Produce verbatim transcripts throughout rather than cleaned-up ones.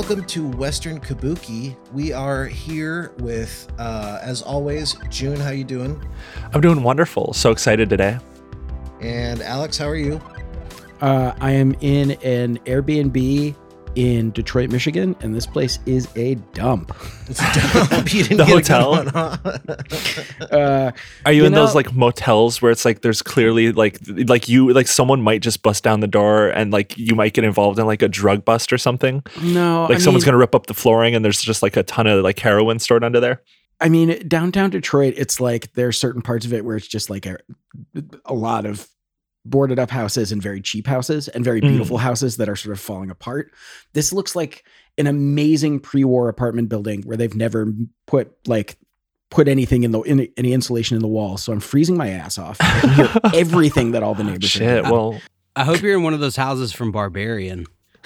welcome to Western Kabuki. We are here with, uh, as always, June. How you doing? I'm doing wonderful. So excited today. And Alex, how are you? Uh, I am in an Airbnb in Detroit, Michigan, and this place is a dump. It's a dump. You didn't The get hotel? A good one, huh? uh, Are you, You in know- those like motels where it's like there's clearly like like you like someone might just bust down the door and like you might get involved in like a drug bust or something? no, Like I someone's mean, gonna rip up the flooring and there's just like a ton of like heroin stored under there. I mean, downtown Detroit, it's like there's certain parts of it where it's just like a, a lot of boarded up houses and very cheap houses and very Mm. beautiful houses that are sort of falling apart. This looks like an amazing pre-war apartment building where they've never put like put anything in the in, any insulation in the wall. So I'm freezing my ass off. I can hear everything that all the neighbors are Shit. doing. Well, I hope you're in one of those houses from Barbarian.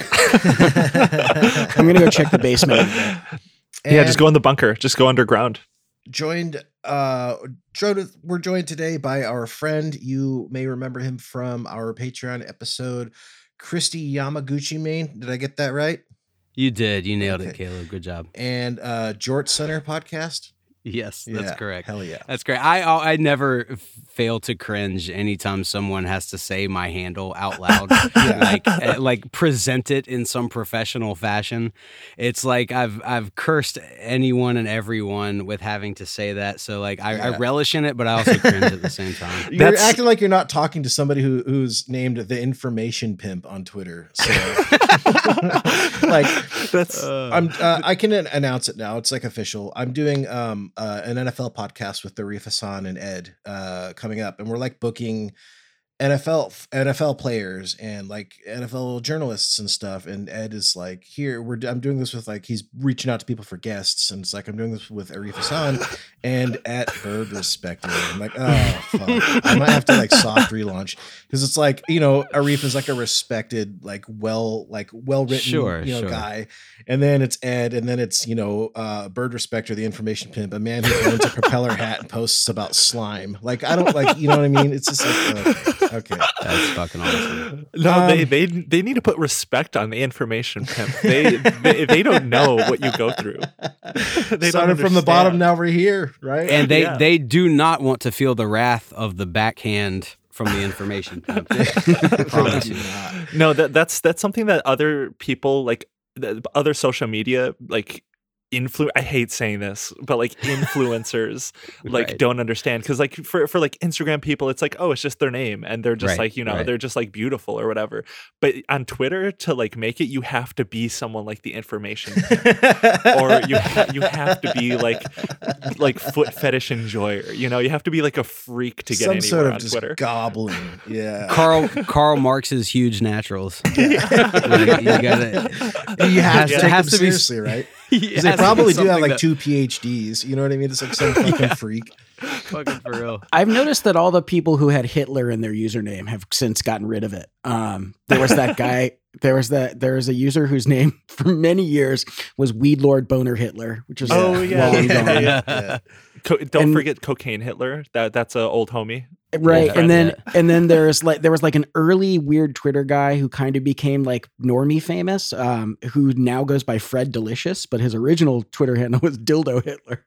I'm gonna go check the basement. yeah, just And go in the bunker. Just go underground. Joined, uh, joined, we're joined today by our friend. You may remember him from our Patreon episode, Christy Yamaguchi Main. Did I get that right? You did. You nailed Okay. it, Caleb. Good job. And uh, Jort Center podcast. Yes, that's Yeah, correct. Hell yeah. That's great. I I never f- fail to cringe anytime someone has to say my handle out loud, like eh, like present it in some professional fashion. It's like I've I've cursed anyone and everyone with having to say that. So like I, I Yeah. relish in it, but I also cringe at the same time. You're That's- acting like you're not talking to somebody who who's named the information pimp on Twitter. So, like, That's I'm uh, I can an- announce it now. It's like official. I'm doing um uh, an N F L podcast with Arif Hassan and Ed uh coming up, and we're like booking N F L f- N F L players and like N F L journalists and stuff. And Ed is like, here we're d- I'm doing this with like he's reaching out to people for guests, and it's like I'm doing this with Arif Hassan and at Bird Respected. I'm like, oh fuck, I might have to like soft relaunch because it's like, you know, Arif is like a respected, like well, like well written, Sure, you know, sure. guy, and then it's Ed, and then it's you know, uh, Bird Respecter, the information pimp, a man who owns a propeller hat and posts about slime. Like I don't like, you know what I mean? It's just like okay, okay. That's fucking awesome. no, Um, they they they need to put respect on the information pimp. They they, they don't know what you go through. They don't Started from the bottom, understand. now we're here, right? And they Yeah. they do not want to feel the wrath of the backhand from the information pimp. I promise you. No, that that's that's something that other people like the other social media like influ I hate saying this, but like influencers like Right. don't understand because like for for like Instagram people, it's like, oh, it's just their name and they're just Right, like, you know, right. they're just like beautiful or whatever. But on Twitter, to like make it, you have to be someone like the information pimp. Or you ha- you have to be like like foot fetish enjoyer. You know, you have to be like a freak to get some anywhere sort of on just Twitter. gobbling. Yeah. Karl Karl Marx's huge naturals. Like, you gotta. You have to It take has them to be- seriously, right? It Because they has to be probably do have something like that- two P H Ds. You know what I mean? It's like some fucking freak. Fucking for real. I've noticed that all the people who had Hitler in their username have since gotten rid of it. Um, there was that guy. There was that. There was a user whose name for many years was Weed Lord Boner Hitler, which is Oh, yeah. long Yeah, gone. yeah. Yeah. Co- don't And- forget Cocaine Hitler. That that's an old homie. Right. Yeah. And then Yeah. and then there's like there was like an early weird Twitter guy who kind of became like normie famous, um, who now goes by Fred Delicious, but his original Twitter handle was Dildo Hitler.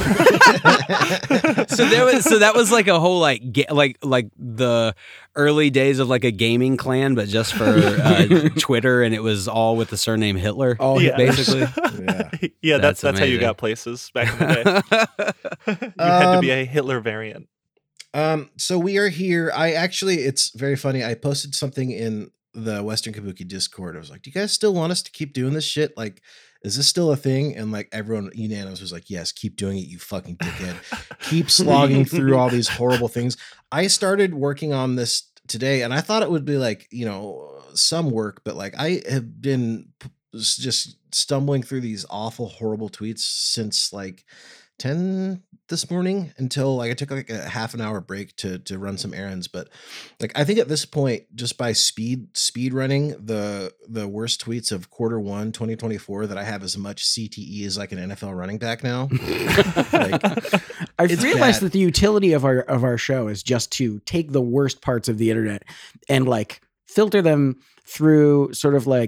So there was so that was like a whole like ga- like like the early days of like a gaming clan, but just for uh, Twitter, and it was all with the surname Hitler. All Yeah. basically. Yeah. yeah, that's That's that's how you amazing. got places back in the day. You had to be Um, a Hitler variant. Um, so we are here. I actually, it's very funny. I posted something in the Western Kabuki Discord. I was like, do you guys still want us to keep doing this shit? Like, is this still a thing? And like everyone unanimous was like, yes, keep doing it, you fucking dickhead. Keep slogging through all these horrible things. I started working on this today and I thought it would be like, you know, some work, but like I have been p- just stumbling through these awful, horrible tweets since like ten this morning until like I took like a half an hour break to to run some errands. But like I think at this point, just by speed speed running the the worst tweets of quarter one twenty twenty-four, that I have as much C T E as like an N F L running back now. Like, I've It's realized bad. that the utility of our of our show is just to take the worst parts of the internet and like filter them through sort of like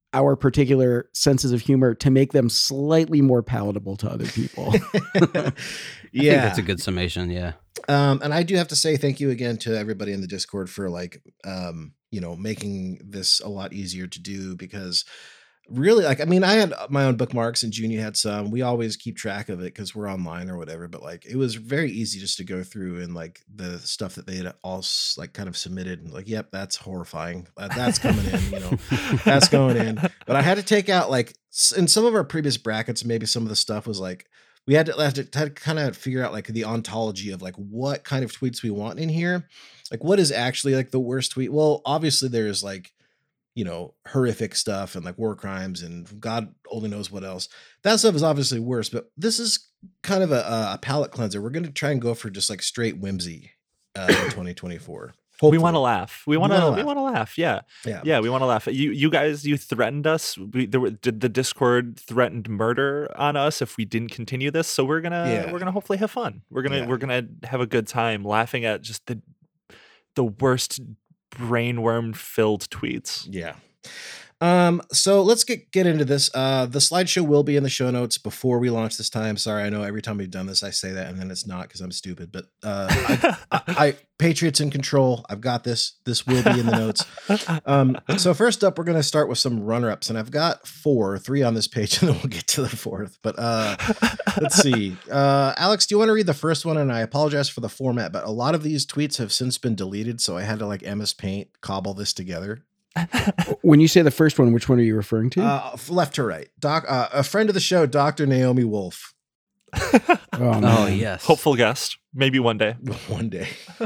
our particular senses of humor to make them slightly more palatable to other people. Yeah, I think that's a good summation. Yeah. Um, and I do have to say thank you again to everybody in the Discord for like, um, you know, making this a lot easier to do, because really, like, I mean, I had my own bookmarks and Junie had some. We always keep track of it because we're online or whatever. But like, it was very easy just to go through and like the stuff that they had all like kind of submitted and like, yep, that's horrifying. That, that's coming in, you know, that's going in. But I had to take out like in some of our previous brackets, maybe some of the stuff was like, we had to, had to, had to kind of figure out like the ontology of like what kind of tweets we want in here. Like what is actually like the worst tweet? Well, obviously there's like, you know, horrific stuff and like war crimes and God only knows what else. That stuff is obviously worse, but this is kind of a, a palate cleanser. We're going to try and go for just like straight whimsy uh, in twenty twenty-four. Hopefully. We want to laugh. We want to. We want to laugh. Yeah, yeah, yeah. We want to laugh. You, you guys, you threatened us. We, there were, did the Discord threatened murder on us if we didn't continue this. So we're gonna, yeah. we're gonna hopefully have fun. We're gonna, yeah. we're gonna have a good time laughing at just the, the worst brainworm filled tweets. Yeah. Um, so let's get, get into this. Uh, the slideshow will be in the show notes before we launch this time. Sorry. I know every time we've done this, I say that and then it's not because I'm stupid, but, uh, I, I, I Patriots in control. I've got this. This will be in the notes. Um, so first up, we're going to start with some runner ups and I've got four, three on this page and then we'll get to the fourth, but, uh, let's see. Uh, Alex, do you want to read the first one? And I apologize for the format, but a lot of these tweets have since been deleted. So I had to like M S Paint cobble this together. When you say the first one, which one are you referring to? Uh, left to right. Doc, uh, a friend of the show, Doctor Naomi Wolf. oh, oh yes. Hopeful guest. Maybe one day. One day.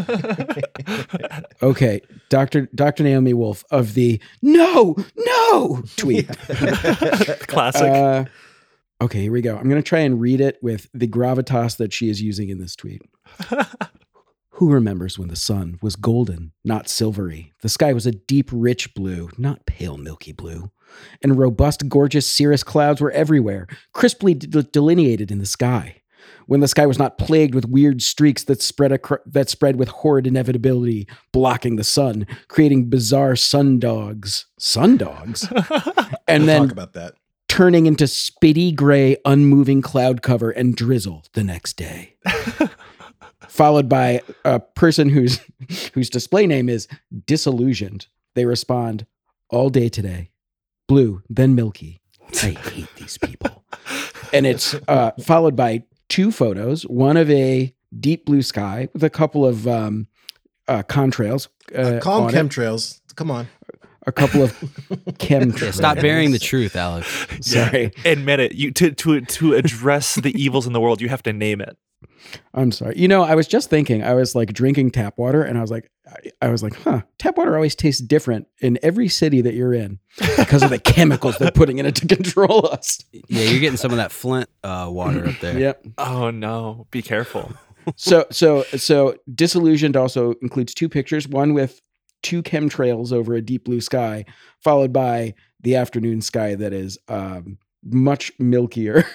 Okay. Doctor Doctor Naomi Wolf of the no, no tweet. Classic. Uh, okay, here we go. I'm going to try and read it with the gravitas that she is using in this tweet. Who remembers when the sun was golden, not silvery? The sky was a deep, rich blue, not pale, milky blue. And robust, gorgeous cirrus clouds were everywhere, crisply de- delineated in the sky. When the sky was not plagued with weird streaks that spread acro- that spread with horrid inevitability, blocking the sun, creating bizarre sundogs. Sundogs? And we'll then talk about that. Turning into spitty gray, unmoving cloud cover and drizzle the next day. Followed by a person whose whose display name is Disillusioned. They respond, all day today. Blue, then milky. I hate these people. And it's uh, followed by two photos, one of a deep blue sky with a couple of um, uh, contrails. Uh, Uh, call them on it. chemtrails. Come on. A couple of chemtrails. Yeah, stop burying the truth, Alex. Sorry. Admit it. You to to to address the evils in the world, you have to name it. I'm sorry. You know, I was just thinking, I was like drinking tap water and I was like, I, I was like, huh, tap water always tastes different in every city that you're in because of the chemicals they're putting in it to control us. Yeah, you're getting some of that Flint uh, water up there. Yep. Oh no, be careful. So, so, so Disillusioned also includes two pictures, one with two chemtrails over a deep blue sky, followed by the afternoon sky that is, um, much milkier.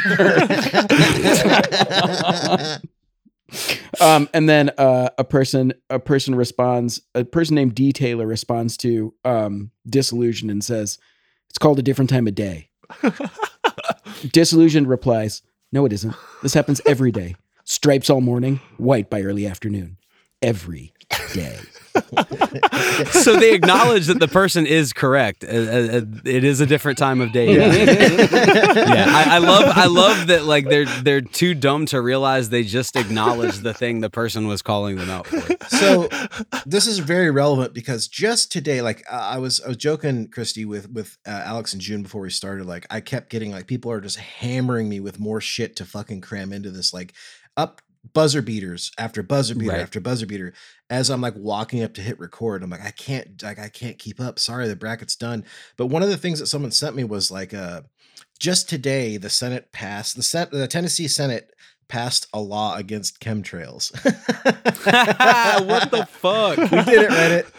um, and then uh, a person, a person responds, a person named D Taylor responds to um, Disillusioned and says, "It's called a different time of day." Disillusioned replies, "No, it isn't. This happens every day. Stripes all morning, white by early afternoon. Every day." So they acknowledge that the person is correct. Uh, uh, it is a different time of day. Yeah. yeah, I, I love. I love that. Like they're they're too dumb to realize they just acknowledged the thing the person was calling them out for. So this is very relevant because just today, like uh, I was, I was joking, Christy, with with uh, Alex and June before we started. Like I kept getting like people are just hammering me with more shit to fucking cram into this. Like up. Buzzer beaters after buzzer beater right. after buzzer beater as I'm like walking up to hit record. I'm like, I can't, like, I can't keep up. Sorry, the bracket's done. But one of the things that someone sent me was like, uh, just today, the Senate passed the Senate, the Tennessee Senate passed a law against chemtrails. What the fuck? We did it, Reddit.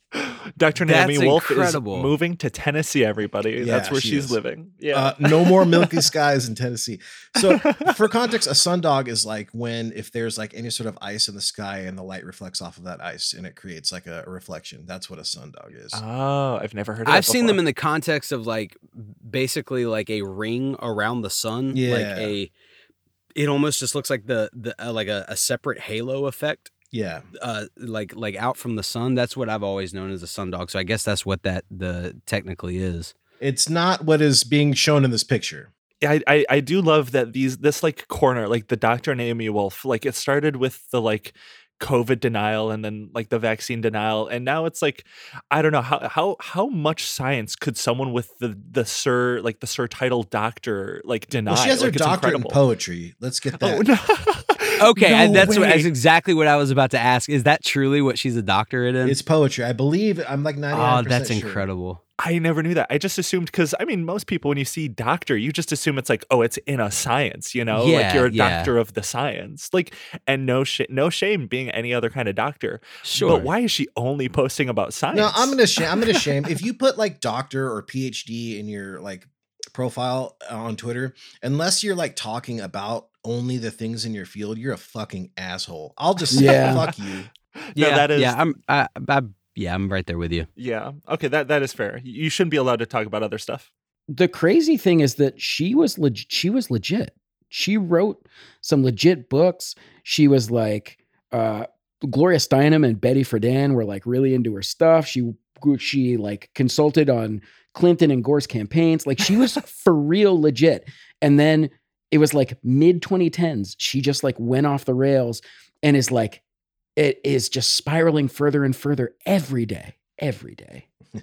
Doctor Naomi That's Wolf incredible. is moving to Tennessee, everybody. Yeah, That's where she she's is. living. Yeah. Uh, no more milky skies in Tennessee. So for context, a sundog is like when if there's like any sort of ice in the sky and the light reflects off of that ice and it creates like a, a reflection. That's what a sundog is. Oh, I've never heard of I've that seen them before. in the context of like basically like a ring around the sun. Yeah. Like a, it almost just looks like the, the uh, like a, a separate halo effect. Yeah. Uh, like like out from the sun. That's what I've always known as a sundog. So I guess that's what that the technically is. It's not what is being shown in this picture. I, I I do love that these this like corner, like the Doctor Naomi Wolf, like it started with the like COVID denial and then like the vaccine denial, and now it's like I don't know how how how much science could someone with the the sir like the sir title doctor like deny? Well, she has her Like, it's doctorate incredible. in poetry. Let's get that. Oh, no. Okay, No and that's what, way. that's exactly what I was about to ask. Is that truly what she's a doctorate in? It's poetry. I believe I'm like ninety-nine Oh, percent that's sure. incredible. I never knew that. I just assumed because I mean, most people when you see doctor, you just assume it's like, oh, it's in a science, you know, like Yeah, you're a yeah. doctor of the science, like, and no sh- no shame being any other kind of doctor. Sure. But why is she only posting about science? No, I'm gonna shame. I'm gonna shame if you put like doctor or PhD in your like profile on Twitter, unless you're like talking about only the things in your field, you're a fucking asshole. I'll just say Yeah. fuck you. No, Yeah, that is yeah, I'm I, I yeah, I'm right there with you. yeah. Okay, that that is fair. You shouldn't be allowed to talk about other stuff. The crazy thing is that she was leg- she was legit. She wrote some legit books. She was like uh Gloria Steinem and Betty Friedan were like really into her stuff. She she like consulted on Clinton and Gore's campaigns. Like she was for real legit. And then it was like mid twenty tens. She just like went off the rails and is like it is just spiraling further and further every day, every day.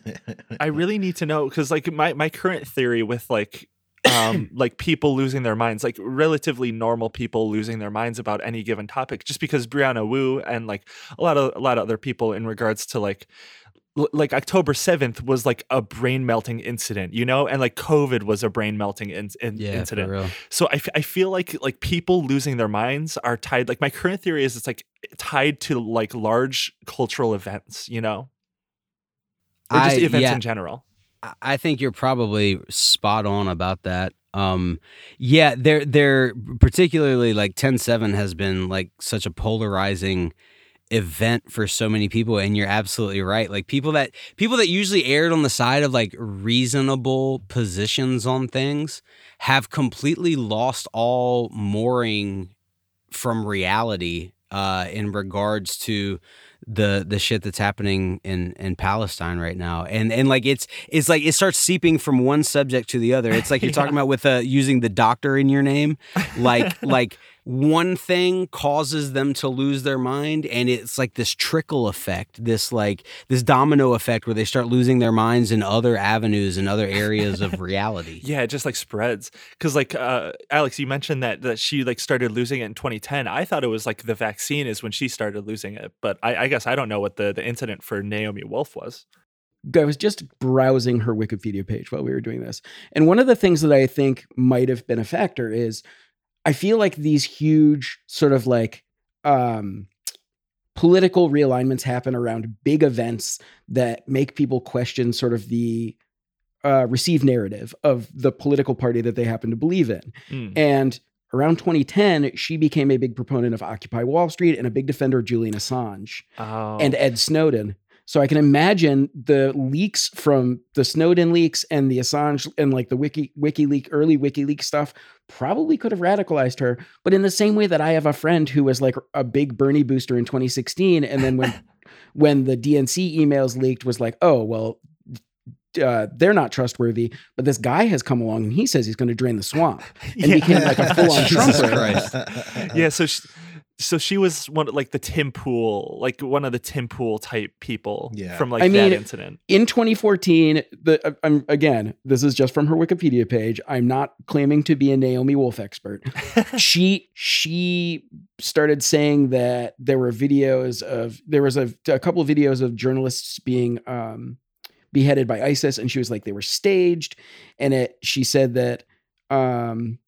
I really need to know because like my my current theory with like um like people losing their minds, like relatively normal people losing their minds about any given topic, just because Brianna Wu and like a lot of a lot of other people in regards to like l- like October seventh was like a brain melting incident, you know, and like COVID was a brain melting in, in, Yeah, incident. for real. So I, f- I feel like like people losing their minds are tied. Like my current theory is it's like tied to like large cultural events, you know, or just I- events yeah. in general. I- I think you're probably spot on about that. Um, yeah, they're they're particularly like ten seven has been like such a polarizing event for so many people, and you're absolutely right. Like people that people that usually erred on the side of like reasonable positions on things have completely lost all mooring from reality uh, in regards to the the shit that's happening in in Palestine right now, and and like it's it's like it starts seeping from one subject to the other. It's like you're talking about with uh, using the doctor in your name, like like one thing causes them to lose their mind, and it's like this trickle effect, this like this domino effect where they start losing their minds in other avenues and other areas of reality. Yeah, it just like spreads. Because like uh, Alex, you mentioned that that she like started losing it in twenty ten. I thought it was like the vaccine is when she started losing it, but I, I guess I don't know what the the incident for Naomi Wolf was. I was just browsing her Wikipedia page while we were doing this. And one of the things that I think might have been a factor is I feel like these huge sort of like um, political realignments happen around big events that make people question sort of the uh, received narrative of the political party that they happen to believe in. Mm. And around twenty ten, she became a big proponent of Occupy Wall Street and a big defender of Julian Assange Oh. and Ed Snowden. So I can imagine the leaks from the Snowden leaks and the Assange and like the Wiki WikiLeaks, early WikiLeaks stuff probably could have radicalized her. But in the same way that I have a friend who was like a big Bernie booster in twenty sixteen, and then when when the D N C emails leaked, was like, oh well, uh, they're not trustworthy. But this guy has come along and he says he's going to drain the swamp, and Yeah. became like a full on Jesus Trumper. Christ. Yeah, so she, so she was one like the Tim Pool, like one of the Tim Pool type people Yeah. from like I that mean, incident. In twenty fourteen, the I'm again, this is just from her Wikipedia page. I'm not claiming to be a Naomi Wolf expert. she she started saying that there were videos of there was a, a couple of videos of journalists being um, beheaded by ISIS, and she was like they were staged, and it she said that um,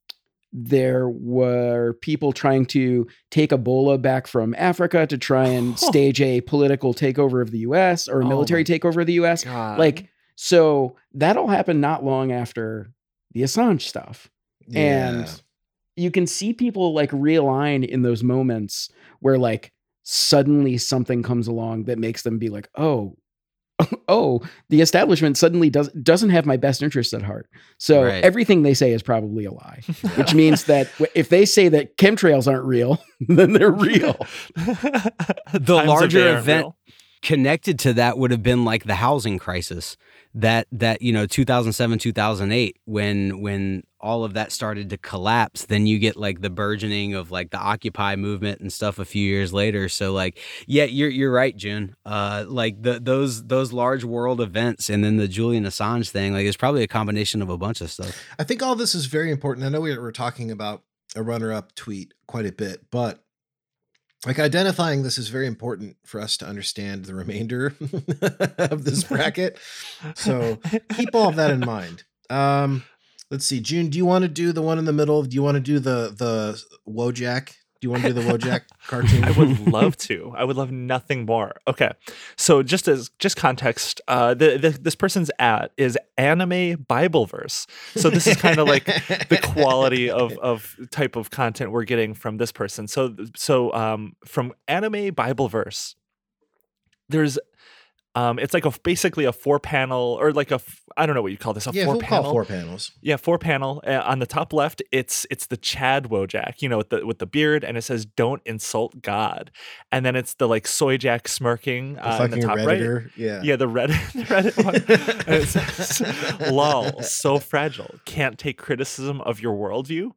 there were people trying to take Ebola back from Africa to try and stage a political takeover of the U S or a Oh military my takeover of the U S. God. Like, so that all happened not long after the Assange stuff. Yeah. And you can see people like realign in those moments where like suddenly something comes along that makes them be like, oh, oh, the establishment suddenly does, doesn't have my best interests at heart. So Right. everything they say is probably a lie, which means that w- if they say that chemtrails aren't real, then they're real. The Times of larger day aren't event real. connected to that would have been like the housing crisis that that you know two thousand seven two thousand eight when when all of that started to collapse. Then you get like the burgeoning of like the Occupy movement and stuff a few years later. So like yeah, you're you're right, June. Uh like the those those large world events and then the Julian Assange thing, like it's probably a combination of a bunch of stuff. I think all this is very important. I know we were talking about a runner-up tweet quite a bit, but like identifying this is very important for us to understand the remainder of this bracket. So keep all of that in mind. Um, let's see, June, do you want to do the one in the middle? Do you want to do the the Wojak? Do you want to do the Wojak cartoon? I would love to. I would love nothing more. Okay, so just as just context, uh, the, the this person's at is Anime Bible Verse. So this is kind of like the quality of of type of content we're getting from this person. So so um, from Anime Bible Verse, there's um, it's like a basically a four panel or like a f- I don't know what you call this a yeah, four we'll panel call four panels. Yeah, four panel. Uh, on the top left, it's it's the Chad Wojak, you know, with the with the beard, and it says "Don't insult God," and then it's the like Soy Jack smirking The uh, in the fucking top Redditor. right. Yeah. Yeah, the Reddit, the Reddit one. And it says, "Lol, so fragile. Can't take criticism of your worldview."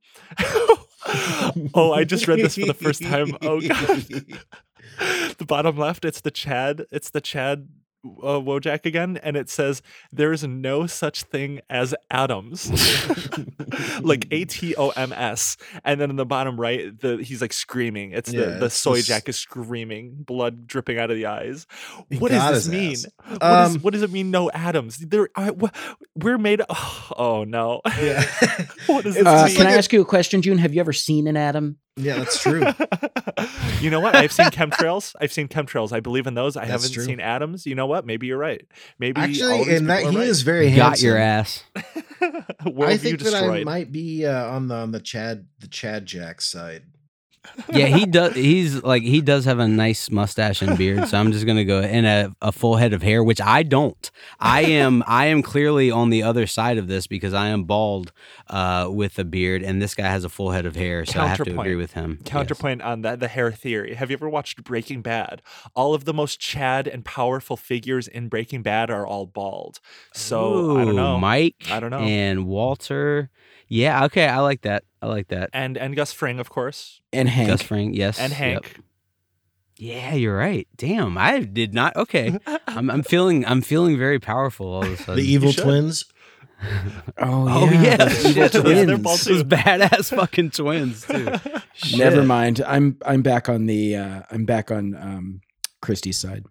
Oh, I just read this for the first time. Oh god. The bottom left, it's the Chad. It's the Chad. Uh, Wojak again, and it says there is no such thing as atoms, like A T O M S, and then in the bottom right, the he's like screaming. It's Yeah, the the it's Soy this- Jack is screaming, blood dripping out of the eyes. He What does got this his mean? ass. What, Um, is, what does it mean? No atoms. There, I, wh- we're made. Oh, oh no. Yeah. What does It's this Uh, just mean? can I like a- ask you a question, June? Have you ever seen an atom? Yeah, that's true. You know what? I've seen chemtrails. I've seen chemtrails. I believe in those. I That's haven't true. seen atoms. You know what? Maybe you're right. Maybe all Actually, these and that people he are right. is very Got handsome. your ass. Worldview I think that I destroyed. might be uh, on the on the Chad the Chad Jack side. Yeah, he does. He's like he does have a nice mustache and beard. So I'm just gonna go and a, a full head of hair, which I don't. I am I am clearly on the other side of this because I am bald uh, with a beard, and this guy has a full head of hair. So I have to Counterpoint. agree with him. Yes. Counterpoint on that, the hair theory. Have you ever watched Breaking Bad? All of the most Chad and powerful figures in Breaking Bad are all bald. So I don't Ooh, know. Mike. I don't know. And Walter. Yeah. Okay. I like that. I like that. And and Gus Fring, of course, And Hank. Gus Fring. Yes. and yep. Hank. Yeah, you're right. Damn, I did not. Okay, I'm, I'm feeling. I'm feeling very powerful all of a sudden. The evil should. twins. Oh, Oh yeah, those the evil evil twins. They're twins. bald Those badass fucking twins too. Never Shit. mind. I'm I'm back on the uh, I'm back on um, Christie's side.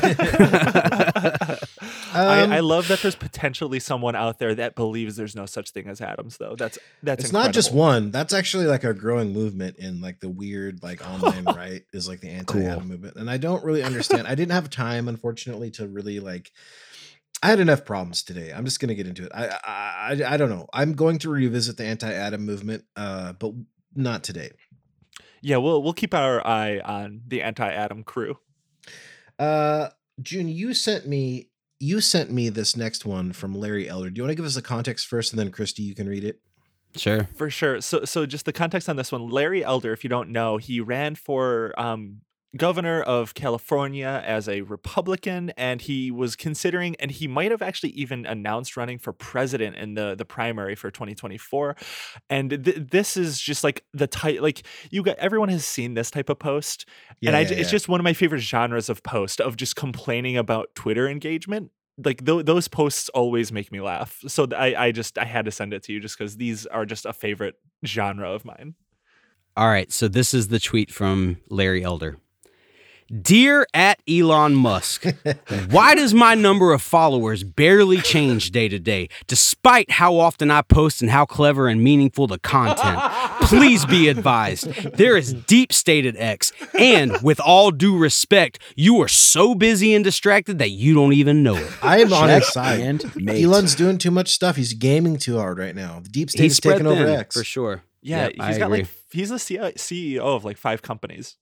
I, Um, I love that there's potentially someone out there that believes there's no such thing as atoms, though. That's that's It's not just incredible. one. That's actually like a growing movement in like the weird like online right is like the anti-atom Cool. movement. And I don't really understand. I didn't have time, unfortunately, to really like I had enough problems today. I'm just gonna get into it. I I I, I don't know. I'm going to revisit the anti-atom movement, uh, but not today. Yeah, we'll we'll keep our eye on the anti-atom crew. Uh June, you sent me you sent me this next one from Larry Elder. Do you want to give us the context first and then Christy, you can read it? Sure. For sure. So, so just the context on this one, Larry Elder, if you don't know, he ran for um, governor of California as a Republican, and he was considering, and he might have actually even announced running for president in the the primary for twenty twenty-four. And th- this is just like the type, like you got everyone has seen this type of post, Yeah, and I, yeah, it's yeah. just one of my favorite genres of post of just complaining about Twitter engagement. Like th- those posts always make me laugh. So th- I, I just I had to send it to you just because these are just a favorite genre of mine. All right. So this is the tweet from Larry Elder. Dear at Elon Musk, why does my number of followers barely change day to day, despite how often I post and how clever and meaningful the content? Please be advised, there is deep stated X, and with all due respect, you are so busy and distracted that you don't even know it. I am on Check his side. and mate. Elon's doing too much stuff. He's gaming too hard right now. The deep state He's is spread taking over thin, X. for sure. Yeah, Yep, I he's got agree. like he's the C E O of like five companies.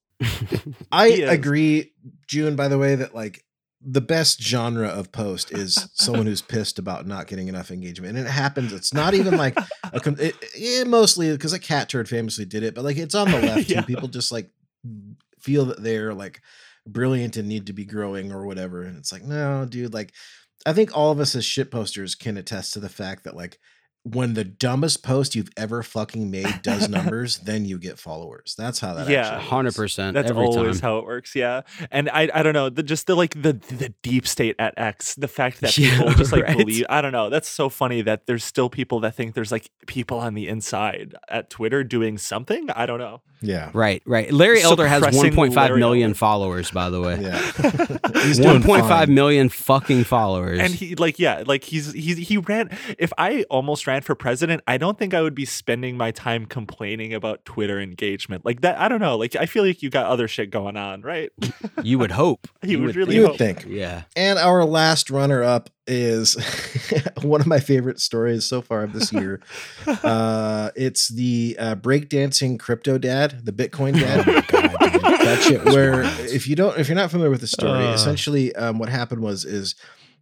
I He is. agree, June, by the way, that like the best genre of post is someone who's pissed about not getting enough engagement. And it happens. It's not even like a, com- it, it mostly because a cat turd famously did it, but like it's on the left Yeah. too. People just like feel that they're like brilliant and need to be growing or whatever. And it's like, no, dude, like I think all of us as shit posters can attest to the fact that like when the dumbest post you've ever fucking made does numbers, then you get followers. That's how that Yeah. actually one is. hundred percent That's every always time. how it works, yeah. And I, I don't know, the, just the like the the deep state at X, the fact that Yeah, people just like right. believe. I don't know. That's so funny that there's still people that think there's like people on the inside at Twitter doing something. I don't know. Yeah. Right, right. Larry Elder has Suppressing one point five Larry million Elder. followers, by the way. Yeah. He's doing one point five fine. million fucking followers. And he like yeah, like he's he's he ran. If I almost ran for president, I don't think I would be spending my time complaining about Twitter engagement like that. I don't know. Like I feel like you got other shit going on, right? you would hope. You would really You would hope. think. Yeah. And our last runner up is one of my favorite stories so far of this year. Uh, it's the uh, breakdancing crypto dad, the Bitcoin dad. Oh my God, dude. That shit was Where wild. if you don't, if you're not familiar with the story, Uh. essentially um, what happened was is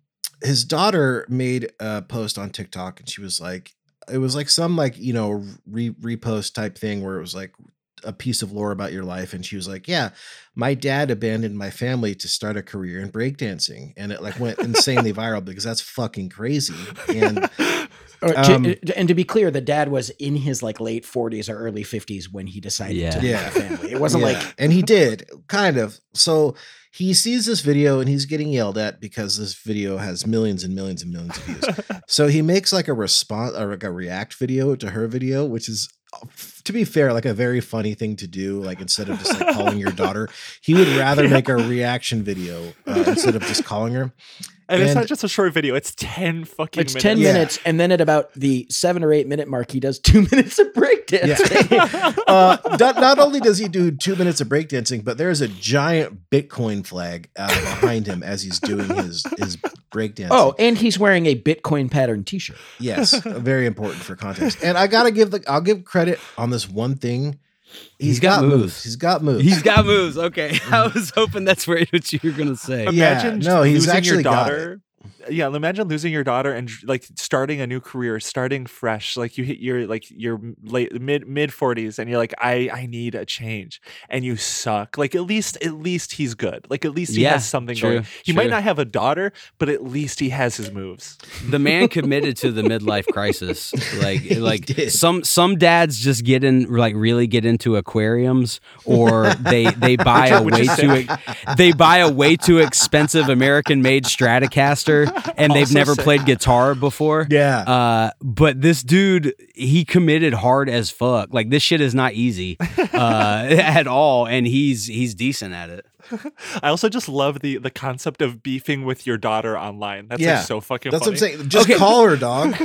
his daughter made a post on TikTok, and she was like, it was like some like you know re- repost type thing where it was like a piece of lore about your life, and she was like, yeah, my dad abandoned my family to start a career in breakdancing, and it like went insanely viral because that's fucking crazy. And Or, Um, to, and to be clear, the dad was in his like late forties or early fifties when he decided Yeah. to leave Yeah. the family. It wasn't Yeah, like and he did kind of. So he sees this video and he's getting yelled at because this video has millions and millions and millions of views. So he makes like a response or like a react video to her video, which is, to be fair, like a very funny thing to do. Like instead of just like calling your daughter, he would rather make a reaction video uh, instead of just calling her. And, it's And- not just a short video; it's ten fucking. it's minutes. ten Yeah. minutes, and then at about the seven or eight minute mark, he does two minutes of breakdancing. Yeah. uh, not, not only does he do two minutes of breakdancing, but there's a giant Bitcoin flag uh, behind him as he's doing his his breakdancing. Oh, and he's wearing a Bitcoin pattern T-shirt. Yes, very important for context. And I gotta give the I'll give credit on this one thing. He's got, moves. He's got moves. He's got moves. Okay. I was hoping that's what you were going to say. Yeah, Imagine no, he's losing actually your got daughter. Yeah, imagine losing your daughter and like starting a new career, starting fresh. Like you hit your like your late mid mid forties, and you're like, I I need a change, and you suck. Like at least at least he's good. Like at least he Yeah, has something true, going. He true. might not have a daughter, but at least he has his moves. The man committed to the midlife crisis. Like like did. some some dads just get in like really get into aquariums, or they they buy a Which way is too they buy a way too expensive American made Stratocaster, and they've Also never sick. played guitar before. Yeah. Uh, but this dude, he committed hard as fuck. Like this shit is not easy uh, at all, and he's he's decent at it. I also just love the the concept of beefing with your daughter online. That's Yeah, like so fucking. That's funny. what I'm saying. Just Okay. call her, dog.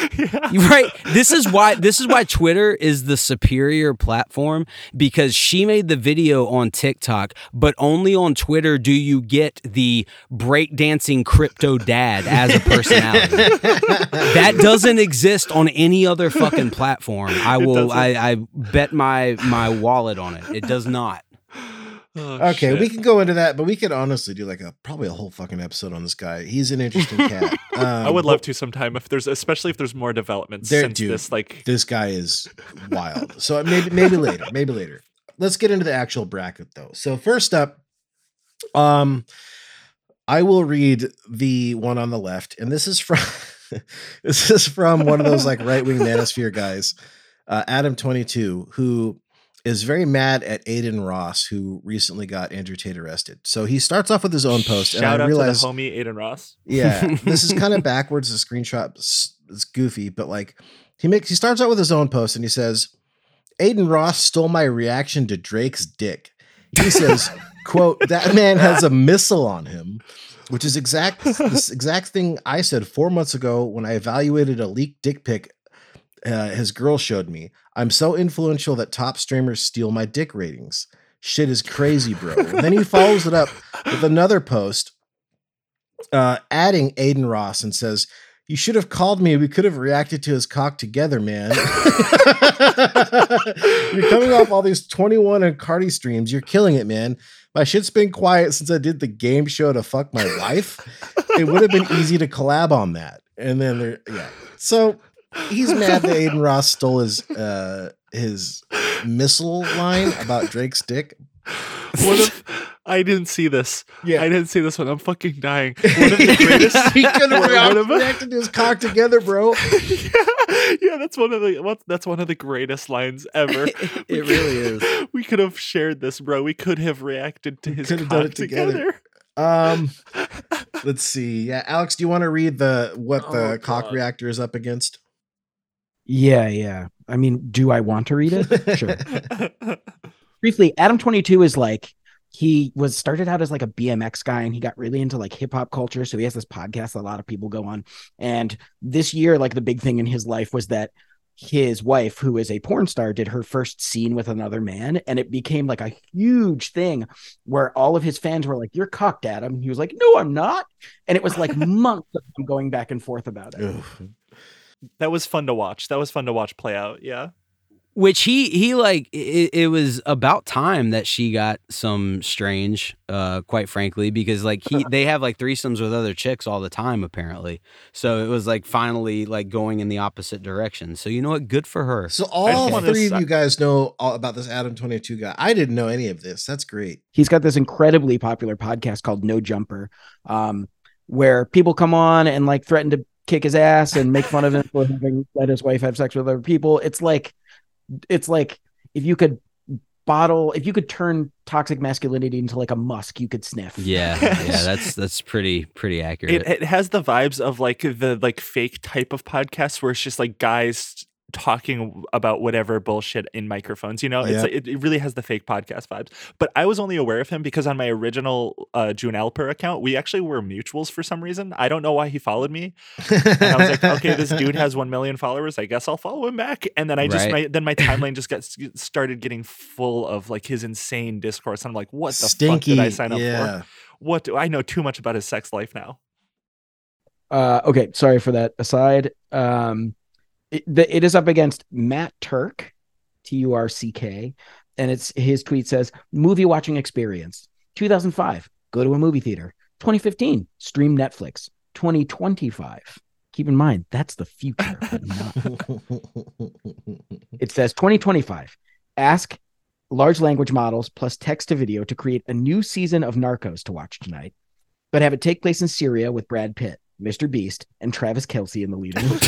Right. This is why this is why Twitter is the superior platform, because she made the video on TikTok, but only on Twitter do you get the breakdancing crypto dad as a personality. That doesn't exist on any other fucking platform. I will doesn't. I, I bet my my wallet on it. It does not. Oh, Okay, shit. we can go into that, but we could honestly do like a probably a whole fucking episode on this guy. He's an interesting cat. Um, I would love to sometime if there's, especially if there's more developments There- since dude. this. Like, This guy is wild. So maybe maybe later, maybe later. Let's get into the actual bracket though. So first up, um, I will read the one on the left, and this is from this is from one of those like right wing manosphere guys, uh, Adam twenty-two, who is very mad at Aiden Ross, who recently got Andrew Tate arrested. So he starts off with his own post, shout and I out realize, to the homie Aiden Ross. yeah, this is kind of backwards. The screenshot is is goofy, but like he makes he starts out with his own post, and he says, "Aiden Ross stole my reaction to Drake's dick." He says, quote, that man has a missile on him, which is exact this exact thing I said four months ago when I evaluated a leaked dick pic uh, his girl showed me. I'm so influential that top streamers steal my dick ratings. Shit is crazy, bro. And then he follows it up with another post, uh, adding Aiden Ross, and says, "You should have called me. We could have reacted to his cock together, man." You're coming off all these twenty-one and Cardi streams. You're killing it, man. My shit's been quiet since I did the game show to fuck my wife. It would have been easy to collab on that. And then there, yeah. So he's mad that Aiden Ross stole his uh, his missile line about Drake's dick. What if I didn't see this? Yeah. I didn't see this one. I'm fucking dying. One of the greatest. He could have one of- reacted to his cock together, bro. yeah, yeah, that's one of the what, that's one of the greatest lines ever. It really is. We could have shared this, bro. We could have reacted to his could have cock done it together. together. Um, let's see. Yeah, Alex, do you want to read the what the Oh, cock God. reactor is up against? Yeah, yeah. I mean, do I want to read it? Sure. Briefly, Adam twenty-two is like, he was started out as like a B M X guy and he got really into like hip hop culture. So he has this podcast that a lot of people go on. And this year, like the big thing in his life was that his wife, who is a porn star, did her first scene with another man. And it became like a huge thing where all of his fans were like, "You're cocked, Adam." And he was like, "No, I'm not." And it was like months of them going back and forth about it. Oof. That was fun to watch. That was fun to watch play out. Yeah. Which he he like it, it was about time that she got some strange, uh, quite frankly, because like he they have like threesomes with other chicks all the time apparently. So it was like finally like going in the opposite direction. So you know what? Good for her. So I all just wanna three of s- you guys know all about this Adam twenty-two guy. I didn't know any of this. That's great. He's got this incredibly popular podcast called No Jumper, um, where people come on and like threaten to kick his ass and make fun of him for having let his wife have sex with other people. It's like, it's like if you could bottle, if you could turn toxic masculinity into like a musk, you could sniff. Yeah, yeah, that's that's pretty pretty accurate. It, it has the vibes of like the like fake type of podcast where it's just like guys talking about whatever bullshit in microphones, you know. It's Yeah. like, it, it really has the fake podcast vibes. But I was only aware of him because on my original uh June Alper account, we actually were mutuals for some reason. I don't know why he followed me. And I was like, okay, this dude has one million followers. I guess I'll follow him back. And then I just, Right. my, then my timeline just got started getting full of like his insane discourse. I'm like, what the Stinky. fuck did I sign up yeah. for? What do I know too much about his sex life now? Uh, okay, sorry for that aside. Um, it, the, it is up against Matt Turk, T U R C K, and it's his tweet says, "Movie watching experience. two thousand five, go to a movie theater. twenty fifteen, stream Netflix. twenty twenty-five, keep in mind that's the future. But not. It says twenty twenty-five, ask large language models plus text to video to create a new season of Narcos to watch tonight, but have it take place in Syria with Brad Pitt, Mister Beast, and Travis Kelce in the lead role."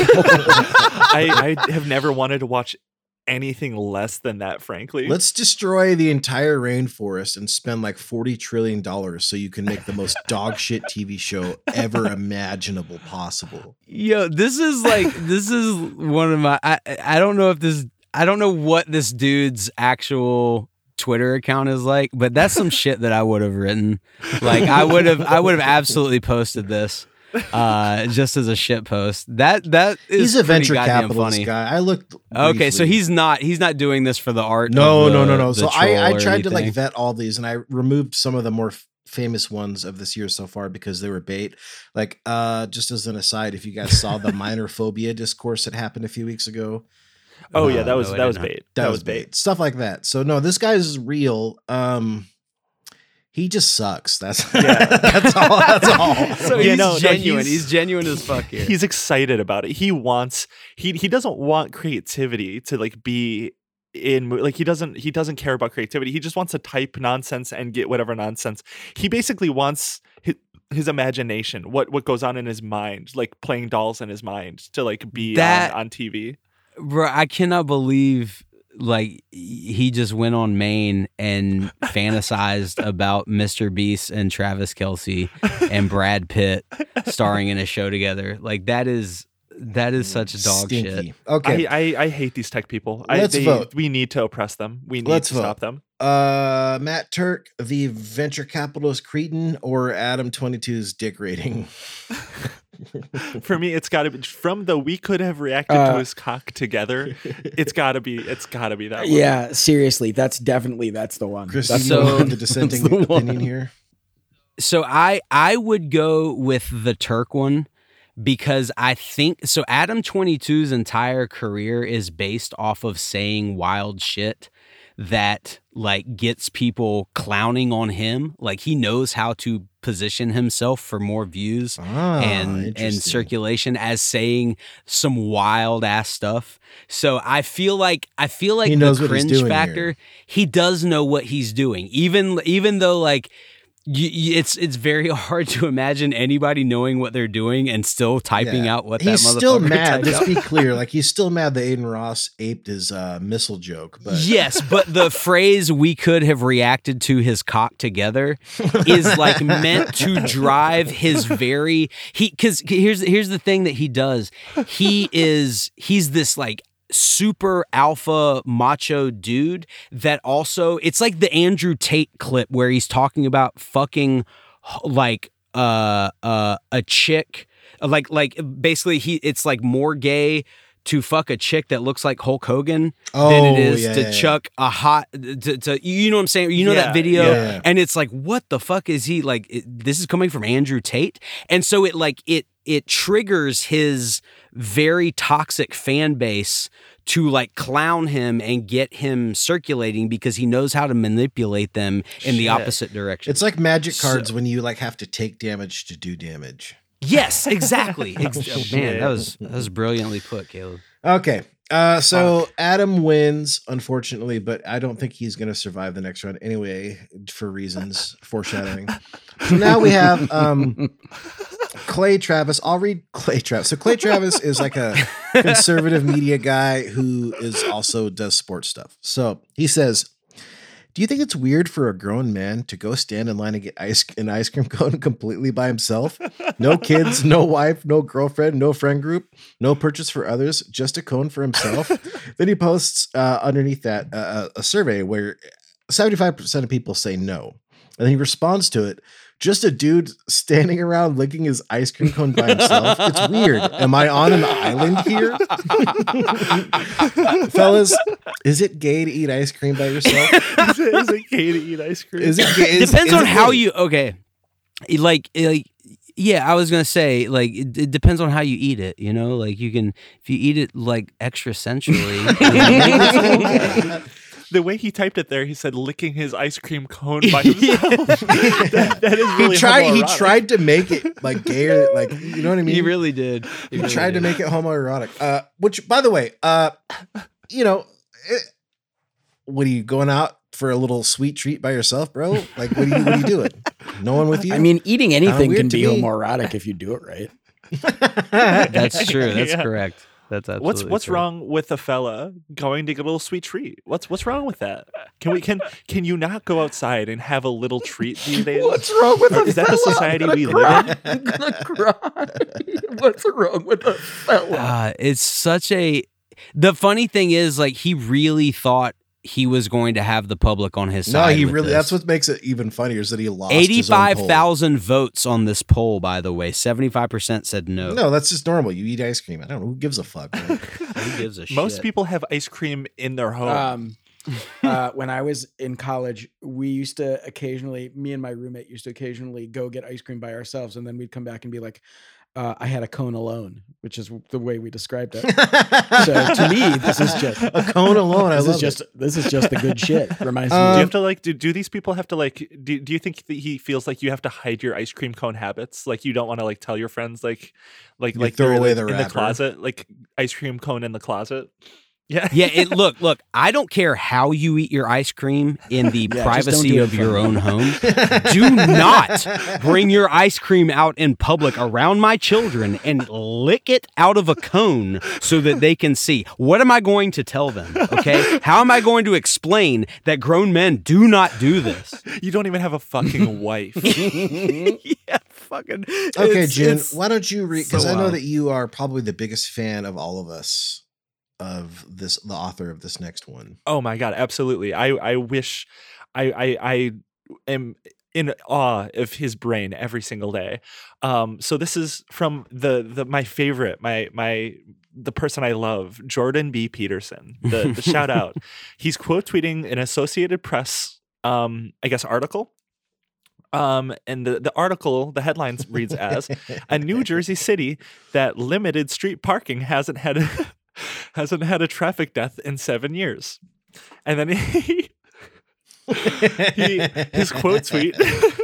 I, I have never wanted to watch anything less than that, frankly. Let's destroy the entire rainforest and spend like forty trillion dollars so you can make the most dog shit T V show ever imaginable possible. Yo, this is like this is one of my. I I don't know if this. I don't know what this dude's actual Twitter account is like, but that's some shit that I would have written. Like I would have. I would have absolutely posted this. Uh, just as a shit post. That that is He's a pretty venture goddamn capitalist funny. guy. I looked. Okay, so briefly. he's not he's not doing this for the art. no, of the, no, no, no. the So I, I troll or tried to like anything. vet all these, and I removed some of the more f- famous ones of this year so far because they were bait. Like, uh, just as an aside, if you guys saw the minor phobia discourse that happened a few weeks ago, oh yeah, uh, that was no, I that did was not. bait. that, was bait. Stuff like that. So no, this guy's real. Um, he just sucks. That's Yeah. that's all. That's all. So, he's yeah, no, no, genuine. he's- he's, genuine as fuck here. He's excited about it. He wants he he doesn't want creativity to like be in mo- like he doesn't he doesn't care about creativity. He just wants to type nonsense and get whatever nonsense. He basically wants his, his imagination, what what goes on in his mind, like playing dolls in his mind to like be That- on, on T V. Bro, I cannot believe like he just went on Maine and fantasized about Mister Beast and Travis Kelce and Brad Pitt starring in a show together. Like that is that is such dog Stinky. shit. Okay. I, I I hate these tech people. Let's I, they, vote. We need to oppress them. We need Let's to vote. stop them. uh, Matt Turk, the venture capitalist cretin, or Adam twenty-two's dick rating? For me, it's got to be from the we could have reacted Uh, to his cock together. It's got to be. It's got to be that one. Yeah, seriously, that's definitely that's the one. Chris, That's you so- know the dissenting that's the one. opinion here. So I I would go with the Turk one because I think so. Adam twenty-two's entire career is based off of saying wild shit that like gets people clowning on him. Like he knows how to position himself for more views Ah, and and interesting. circulation as saying some wild ass stuff. So I feel like I feel like He the knows what he's cringe doing factor. here. He does know what he's doing, even even though like. You, you- it's it's very hard to imagine anybody knowing what they're doing and still typing Yeah. out what he's that motherfucker still mad. typed Let's out. be clear. Like he's still mad that Aiden Ross aped his uh, missile joke. But Yes, but the phrase "we could have reacted to his cock together" is like meant to drive his very he because here's here's the thing that he does. He is he's this like super alpha macho dude that also it's like the Andrew Tate clip where he's talking about fucking like uh uh a chick like like basically he it's like more gay to fuck a chick that looks like Hulk Hogan than it Oh, is yeah, to yeah, yeah. chuck a hot to, to you know what I'm saying, you know Yeah, that video yeah. and it's like what the fuck is he like it, this is coming from Andrew Tate and so it like it it triggers his very toxic fan base to like clown him and get him circulating because he knows how to manipulate them in the Shit. opposite direction. it's like magic cards So- when you like have to take damage to do damage. Yes, exactly. Ex- Oh, oh, man, shit. that was that was brilliantly put, Caleb. Okay. Uh, so Adam wins, unfortunately, but I don't think he's going to survive the next round anyway, for reasons foreshadowing. So now we have um, Clay Travis. I'll read Clay Travis. So Clay Travis is like a conservative media guy who is also does sports stuff. So he says, do you think it's weird for a grown man to go stand in line and get ice an ice cream cone completely by himself? No kids, no wife, no girlfriend, no friend group, no purchase for others, just a cone for himself. Then he posts uh, underneath that uh, a survey where seventy-five percent of people say no. And he responds to it. Just a dude standing around licking his ice cream cone by himself. It's weird. Am I on an island here? Fellas, is it gay to eat ice cream by yourself? is, it, is it gay to eat ice cream? Is it gay? Is, Depends is on it how gay? you okay. Like like yeah, I was gonna say like it, it depends on how you eat it. You know, like you can if you eat it like extra sensually. The way he typed it there, he said licking his ice cream cone by himself. that, that is really he tried. He homoerotic. tried to make it like gayer, like you know what I mean. He really did. He tried to make it homoerotic. Uh, which, by the way, uh, you know, it, what are you going out for a little sweet treat by yourself, bro? Like, what are you? What are you doing? No one with you? I mean, eating anything weird can to be me. homoerotic if you do it right. That's true. That's Yeah. correct. That's absolutely What's what's true. wrong with a fella going to get a little sweet treat? What's what's wrong with that? Can we can can you not go outside and have a little treat these days? wrong with Or is that the society we live in? I'm gonna cry. What's wrong with a fella? Uh, it's such a. The funny thing is, like, he really thought he was going to have the public on his no, side. he with really. this. That's what makes it even funnier is that he lost. his own Eighty-five poll. thousand votes on this poll. By the way, seventy-five percent said no. No, that's just normal. You eat ice cream. I don't know who gives a fuck. Man. Who gives a shit? Most people have ice cream in their home. Um, uh, when I was in college, we used to occasionally, me and my roommate used to occasionally go get ice cream by ourselves, and then we'd come back and be like, uh, "I had a cone alone," which is the way we described it. So to me, this is just a cone alone. I this love is just this is just the good shit. Reminds Um, do you me. have to like do, do these people have to like do, do you think that he feels like you have to hide your ice cream cone habits? Like you don't want to like tell your friends like like You like throw they're, away like, the in the wrapper. closet, like ice cream cone in the closet. Yeah. Yeah, it, look, look. I don't care how you eat your ice cream in the just don't privacy do it of in your front own of home. Do not bring your ice cream out in public around my children and lick it out of a cone so that they can see. What am I going to tell them? Okay, how am I going to explain that grown men do not do this? You don't even have a fucking wife. Yeah, fucking. Okay, it's- Jen, it's- why don't you read? Because so I know wild. that you are probably the biggest fan of all of us, of this, the author of this next one. Oh my god, absolutely. I I wish I I, I am in awe of his brain every single day. Um, so this is from the the my favorite, my my the person I love, Jordan B. Peterson. The, the shout out. He's quote tweeting an Associated Press, um, I guess, article. Um, and the, the article, the headline reads as, a New Jersey city that limited street parking hasn't had a, hasn't had a traffic death in seven years. And then he, he his quote tweet,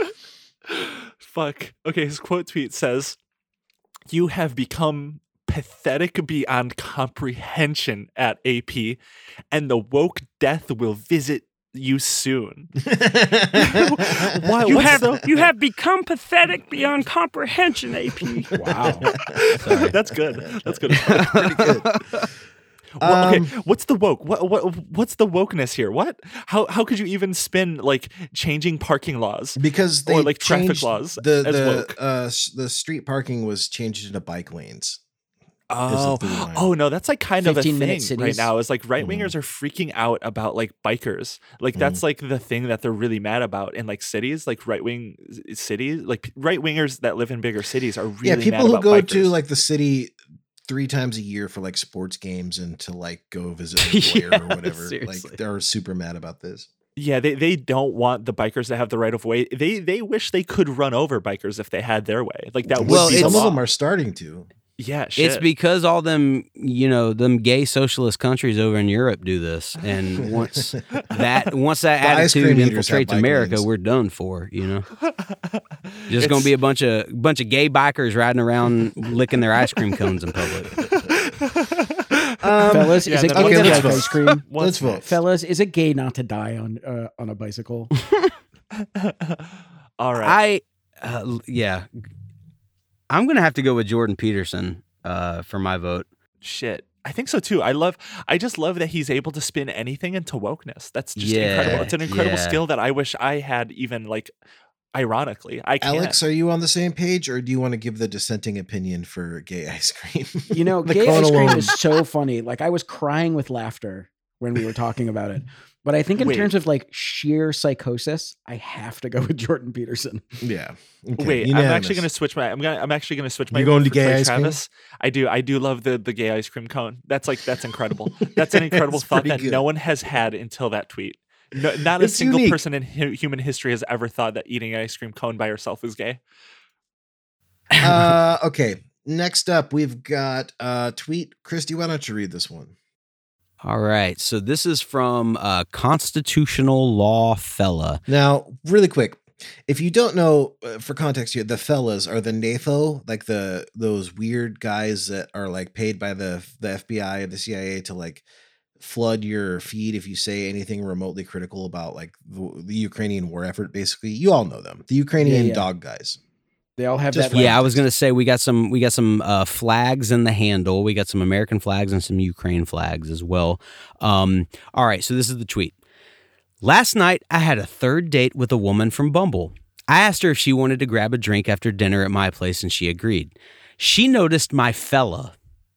fuck. Okay, his quote tweet says, "You have become pathetic beyond comprehension at A P, and the woke death will visit you soon." Why, you have the... you have become pathetic beyond comprehension, A P. Wow, that's good. That's good. Pretty good. Well, okay, Um, what's the woke? What what what's the wokeness here? What? How how could you even spin like changing parking laws because they or like traffic changed laws the as the woke? uh s- the street parking was changed into bike lanes. Oh, through line. oh no, that's like kind of a fifteen minute thing right cities. now. Is like right wingers are freaking out about like bikers. Like that's like the thing that they're really mad about in like cities, like right wing cities. Like right wingers that live in bigger cities are really Yeah, mad people who about go bikers. to like the city three times a year for like sports games and to like go visit a lawyer Yeah, or whatever. seriously. Like they're super mad about this. Yeah, they, they don't want the bikers to have the right of way. They they wish they could run over bikers if they had their way. Like that would Well, be the some of law. them are starting to. Yeah, shit. It's because all them, you know, them gay socialist countries over in Europe do this, and once that once that The ice cream attitude eaters have infiltrates bike America, lanes. we're done for. You know, just It's- gonna be a bunch of bunch of gay bikers riding around licking their ice cream cones in public. Um, Fellas, yeah, is it then gay okay, to let's like vote. ice cream? What's Let's vote. next? Fellas, is it gay not to die on uh, on a bicycle? All right. I, uh, l- yeah, I'm gonna have to go with Jordan Peterson uh, for my vote. Shit. I think so too. I love I just love that he's able to spin anything into wokeness. That's just Yeah, incredible. It's an incredible yeah. skill that I wish I had, even like ironically. I can't. Alex, are you on the same page, or do you want to give the dissenting opinion for gay ice cream? You know, The gay cone ice cream alone. is so funny. Like I was crying with laughter when we were talking about it. But I think in Wait. terms of like sheer psychosis, I have to go with Jordan Peterson. Yeah. Okay, Wait, I'm unanimous. actually gonna switch my I'm gonna I'm actually gonna switch my You vote going to for gay Clay ice cream? Travis. I do. I do love the the gay ice cream cone. That's like that's incredible. That's an incredible It's thought pretty that good. no one has had until that tweet. No, not a It's single unique. person in hu- human history has ever thought that eating an ice cream cone by yourself is gay. uh, okay. Next up, we've got uh tweet. Christy, why don't you read this one? All right, so this is from uh, Constitutional Law Fella. Now, really quick, if you don't know, uh, for context here, the fellas are the N A F O, like the those weird guys that are like paid by the the F B I and the C I A to like flood your feed if you say anything remotely critical about like the, the Ukrainian war effort. Basically, you all know them, the Ukrainian Yeah, yeah. dog guys. They all have Just that. Like, Yeah, I was gonna say we got some we got some uh, flags in the handle. We got some American flags and some Ukraine flags as well. Um, all right, so this is the tweet. Last night I had a third date with a woman from Bumble. I asked her if she wanted to grab a drink after dinner at my place, and she agreed. She noticed my fella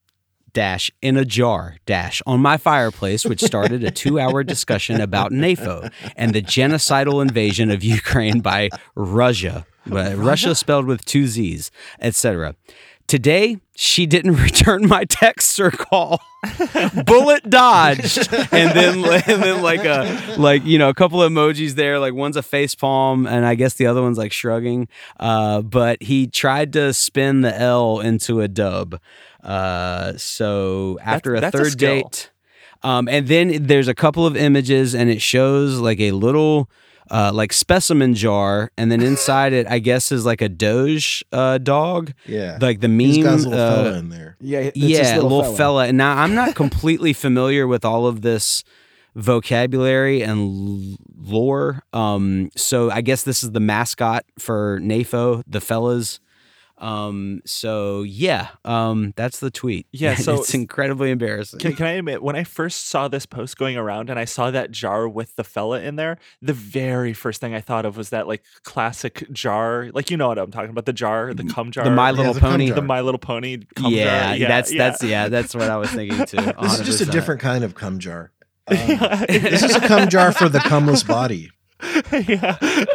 dash in a jar dash on my fireplace, which started a two-hour discussion about N A F O and the genocidal invasion of Ukraine by Russia. But Russia spelled with two Z's, et cetera. Today, she didn't return my text or call. Bullet dodged, and then and then like a like you know a couple of emojis there. Like one's a face palm, and I guess the other one's like shrugging. Uh, but he tried to spin the L into a dub. Uh, so after a that's a third skill. date, um, and then there's a couple of images, and it shows like a little. Uh, like specimen jar, and then inside it, I guess, is like a Doge uh, dog, Yeah, like the he's meme. got his little uh, fella in there. yeah, it's this yeah, little, little fella. fella. And now I'm not completely familiar with all of this vocabulary and l- lore. Um, so I guess this is the mascot for N A F O, the fellas. Um, so yeah, um, that's the tweet. Yeah, so- it's incredibly embarrassing. Can, can I admit, when I first saw this post going around and I saw that jar with the fella in there, the very first thing I thought of was that like classic jar, like you know what I'm talking about, the jar, the cum jar, the My Little the cum Pony. jar. the My Little Pony cum Yeah, jar. that's yeah. that's yeah, that's what I was thinking too. This is just a one hundred percent. different kind of cum jar. Um, this is a cum jar for the cumless body. yeah.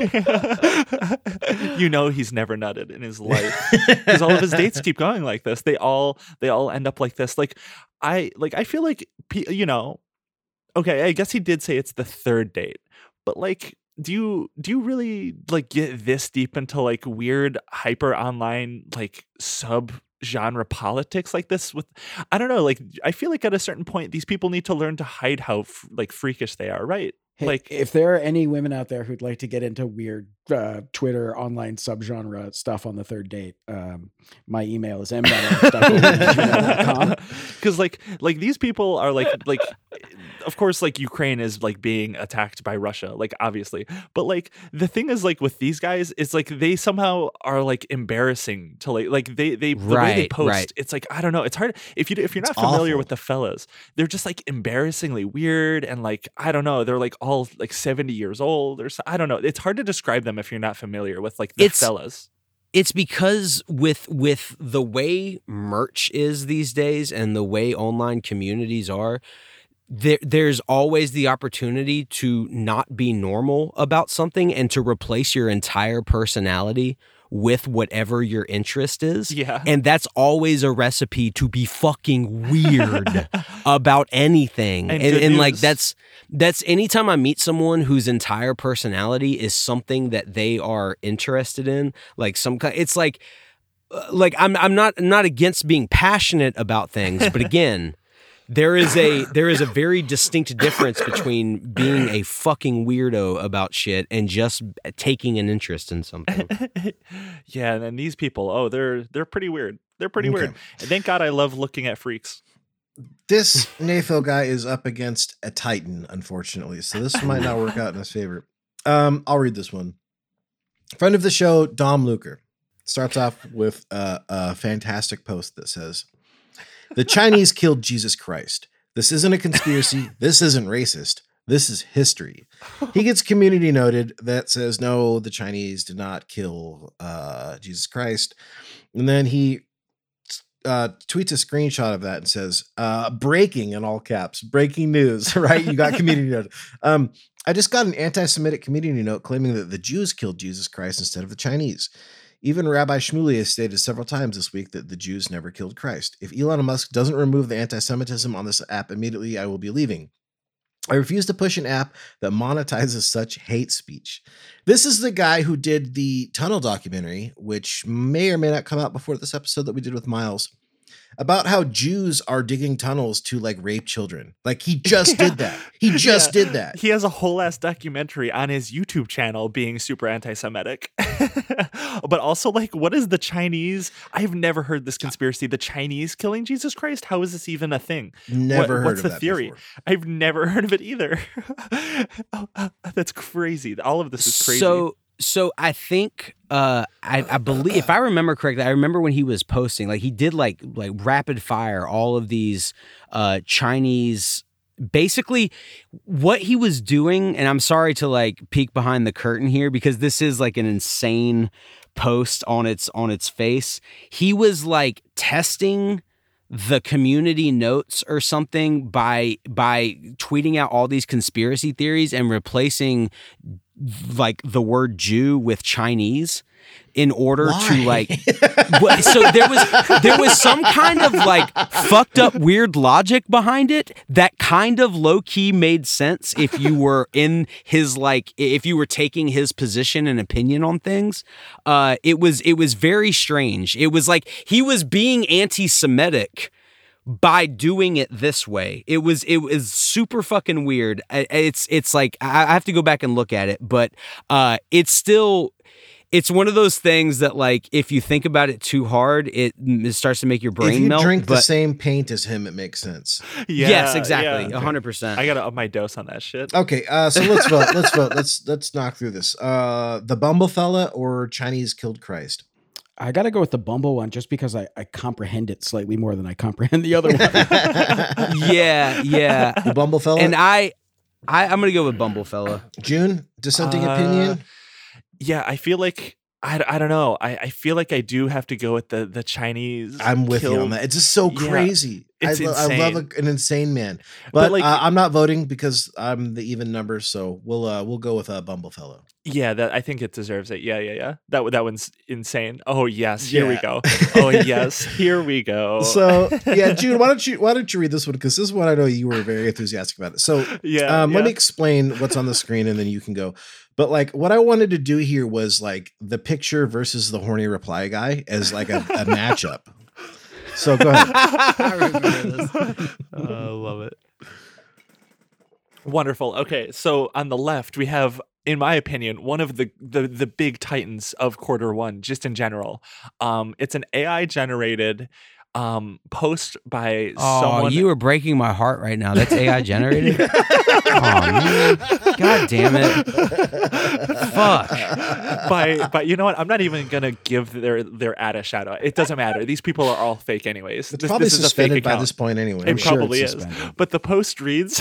yeah. You know he's never nutted in his life because all of his dates keep going like this. They all they all end up like this. Like I like I feel like you know. Okay, I guess he did say it's the third date, but like, do you do you really like get this deep into like weird hyper online like sub genre politics like this? With I don't know, like I feel like at a certain point these people need to learn to hide how f- like freakish they are, right? Hey, like if there are any women out there who'd like to get into weird uh, Twitter online subgenre stuff on the third date, um, my email is m dot f dot gmail dot com. Because like like these people are like like of course like Ukraine is like being attacked by Russia, like obviously, but like the thing is like with these guys it's like they somehow are like embarrassing to like like they they the right, way they post right. it's like I don't know, it's hard if you if you're not It's familiar awful. with the fellas, they're just like embarrassingly weird and like I don't know, they're like all like seventy years old or so, I don't know, it's hard to describe them if you're not familiar with like the It's- fellas. It's because with with the way merch is these days and the way online communities are, there there's always the opportunity to not be normal about something and to replace your entire personality with whatever your interest is. Yeah. And that's always a recipe to be fucking weird about anything. And And, good and like news. that's that's anytime I meet someone whose entire personality is something that they are interested in, like some kind it's like uh, like I'm I'm not not against being passionate about things, but again, there is a there is a very distinct difference between being a fucking weirdo about shit and just taking an interest in something. Yeah, and then these people, oh, they're they're pretty weird. They're pretty Okay. weird. And thank God I love looking at freaks. This Nafil guy is up against a Titan, unfortunately, so this might not work out in his favor. Um, I'll read this one. Friend of the show, Dom Luker, starts off with a, a fantastic post that says, "The Chinese killed Jesus Christ. This isn't a conspiracy. This isn't racist. This is history." He gets community noted that says, no, the Chinese did not kill uh, Jesus Christ. And then he uh, tweets a screenshot of that and says, uh, breaking in all caps, breaking news, right? You got community noted. Um, I just got an anti-Semitic community note claiming that the Jews killed Jesus Christ instead of the Chinese. Even Rabbi Shmuley has stated several times this week that the Jews never killed Christ. If Elon Musk doesn't remove the anti-Semitism on this app immediately, I will be leaving. I refuse to push an app that monetizes such hate speech. This is the guy who did the Tunnel documentary, which may or may not come out before this episode that we did with Miles, about how Jews are digging tunnels to like rape children. Like he just Yeah. did that. He just Yeah. did that. He has a whole ass documentary on his YouTube channel being super anti-Semitic. But also, like, what is the Chinese? I've never heard this conspiracy. The Chinese killing Jesus Christ? How is this even a thing? Never What- heard what's of the that theory? before. I've never heard of it either. Oh, uh, that's crazy. All of this is crazy. So so I think uh I, I believe if I remember correctly, I remember when he was posting, like he did like like rapid fire all of these uh Chinese basically what he was doing, and I'm sorry to like peek behind the curtain here because this is like an insane post on its on its face. He was like testing the community notes or something by by tweeting out all these conspiracy theories and replacing like the word Jew with Chinese in order Why? to like what, so there was there was some kind of like fucked up weird logic behind it that kind of low key made sense if you were in his like if you were taking his position and opinion on things. Uh it was it was very strange. It was like he was being anti-Semitic by doing it this way. It was it was super fucking weird. I- It's it's like I I have to go back and look at it, but uh it's still it's one of those things that like if you think about it too hard, it, it starts to make your brain If you melt. drink the but same paint as him, it makes sense. yeah, yes, exactly, yeah. a hundred percent. I gotta up my dose on that shit. Okay, uh, so let's vote. Let's vote. Let's let's knock through this. Uh, the Bumble fella or Chinese killed Christ? I got to go with the Bumble one just because I, I comprehend it slightly more than I comprehend the other one. Yeah, yeah. The Bumble fella. And I, I I'm gonna go with Bumblefella. June, dissenting Uh, opinion. Yeah, I feel like I, I don't know. I, I feel like I do have to go with the the Chinese. I'm with you on killed- that. It's just so Yeah. crazy. It's I, lo- I love insane. a, an insane man, but, But, like- uh, I'm not voting because I'm the even number. So we'll uh, we'll go with a uh, Bumblefellow. Yeah, that I think it deserves it. Yeah, yeah, yeah. That one- that one's insane. Oh yes, here we Yeah. go. Oh yes, here we go. So yeah, Jude, why don't you why don't you read this one because this is one I know you were very enthusiastic about it. So yeah, um, yeah. let me explain what's on the screen and then you can go. But like what I wanted to do here was like the picture versus the horny reply guy as like a, a matchup. So go ahead. I remember this. I love it. Wonderful. Okay, so on the left we have, in my opinion, one of the the the big titans of quarter one, just in general. Um, it's an A I generated um post by Oh, someone. you are breaking my heart right now. That's A I generated. Oh man! God damn it! Fuck. by but you know what? I'm not even gonna give their their ad a shout out. It doesn't matter. These people are all fake anyways. It's This, probably this is a fake suspended by account. this point anyway. It I'm sure probably it's is. suspended. But the post reads,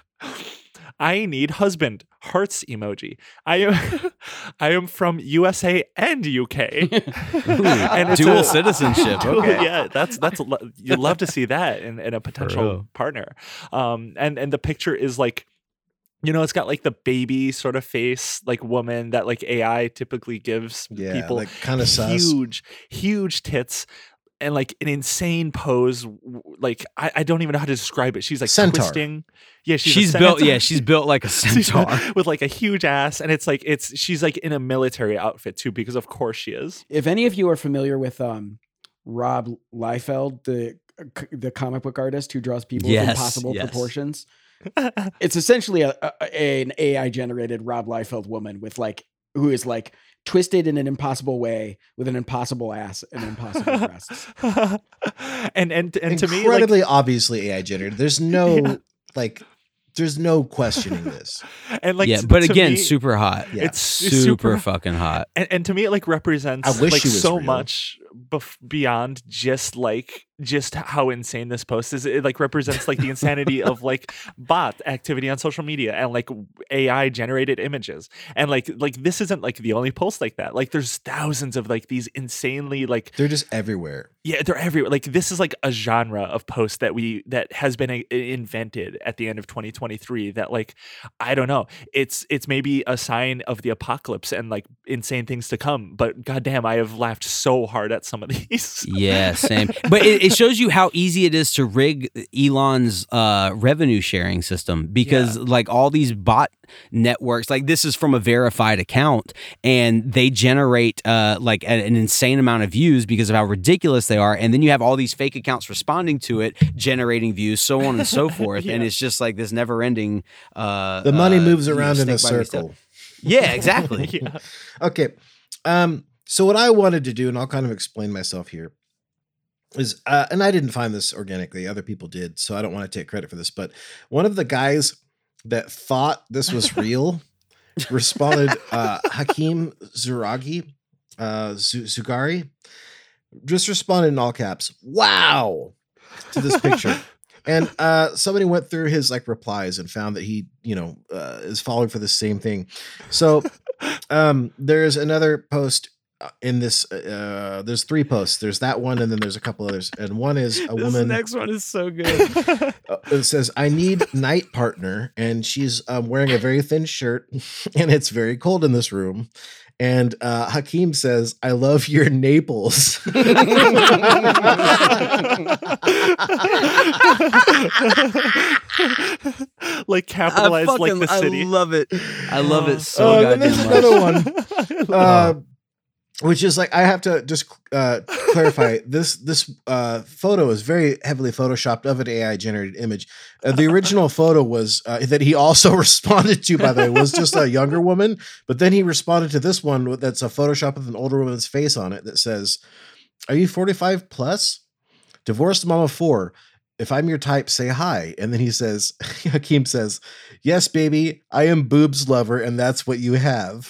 I need husband, hearts emoji. I am I am from U S A and U K. Ooh, And it's dual a- citizenship. Okay. Yeah, that's that's lo- you'd love to see that in, in a potential real. partner. Um and and the picture is like, you know, it's got like the baby sort of face, like woman that like A I typically gives Yeah, people. like kind of sus. Huge, huge tits. And like an insane pose, w- like I, I don't even know how to describe it. She's like Centaur. twisting. Yeah, she's, a She's built. centaur. Yeah, she's built like a centaur. with like a huge ass, and it's like it's she's like in a military outfit too, because of course she is. If any of you are familiar with um, Rob Liefeld, the the comic book artist who draws people Yes, with impossible yes. proportions, it's essentially a, a an A I generated Rob Liefeld woman with like who is like twisted in an impossible way with an impossible ass and impossible breasts. and and and to me, like, incredibly obviously A I generated. There's no Yeah. like there's no questioning this. and like yeah, t- but to again, me- super hot. Yeah. it's super, super fucking hot. and, and to me it like represents I wish like she was so real. much bef- beyond just like just how insane this post is. It like represents like the insanity of like bot activity on social media and like A I generated images, and like like this isn't like the only post like that. Like there's thousands of like these insanely like They're just everywhere. yeah, they're everywhere. Like this is like a genre of post that we that has been uh, invented at the end of twenty twenty-three that like I don't know. It's it's maybe a sign of the apocalypse and like insane things to come, but goddamn, I have laughed so hard at some of these. Yeah, same. But it, it shows you how easy it is to rig Elon's uh, revenue sharing system because, Yeah. like, all these bot networks, like, this is from a verified account, and they generate uh, like a- an insane amount of views because of how ridiculous they are. And then you have all these fake accounts responding to it, generating views, so on and so forth. And Yeah. it's just like this never-ending. Uh, The money uh, moves you know, around in a snake bite circle. stuff. Yeah, exactly. yeah. Okay. Um, so what I wanted to do, and I'll kind of explain myself here, is uh, and I didn't find this organically, other people did, so I don't want to take credit for this, but one of the guys that thought this was real responded, uh, Hakeem Zuragi, uh, Z- Zugari, just responded in all caps, wow, to this picture. And uh, somebody went through his like replies and found that he, you know, uh, is falling for the same thing. So um, there's another post uh, in this. Uh, there's three posts. There's that one, and then there's a couple others. And one is a This woman. next one is so good. uh, it says, "I need night partner," and she's um, wearing a very thin shirt, and it's very cold in this room. And uh, Hakeem says, "I love your Naples." like capitalized I like the fucking- city. I love it. I love it so Uh, then there's goddamn much. another one, uh, which is like I have to just uh, clarify this. This uh, photo is very heavily photoshopped of an A I generated image. Uh, the original photo was uh, that he also responded to, by the way, was just a younger woman. But then he responded to this one that's a Photoshop with an older woman's face on it that says, "Are you forty-five plus? Divorced mom of four. If I'm your type, say hi." And then he says, Hakeem says, "Yes, baby, I am boobs lover, and that's what you have."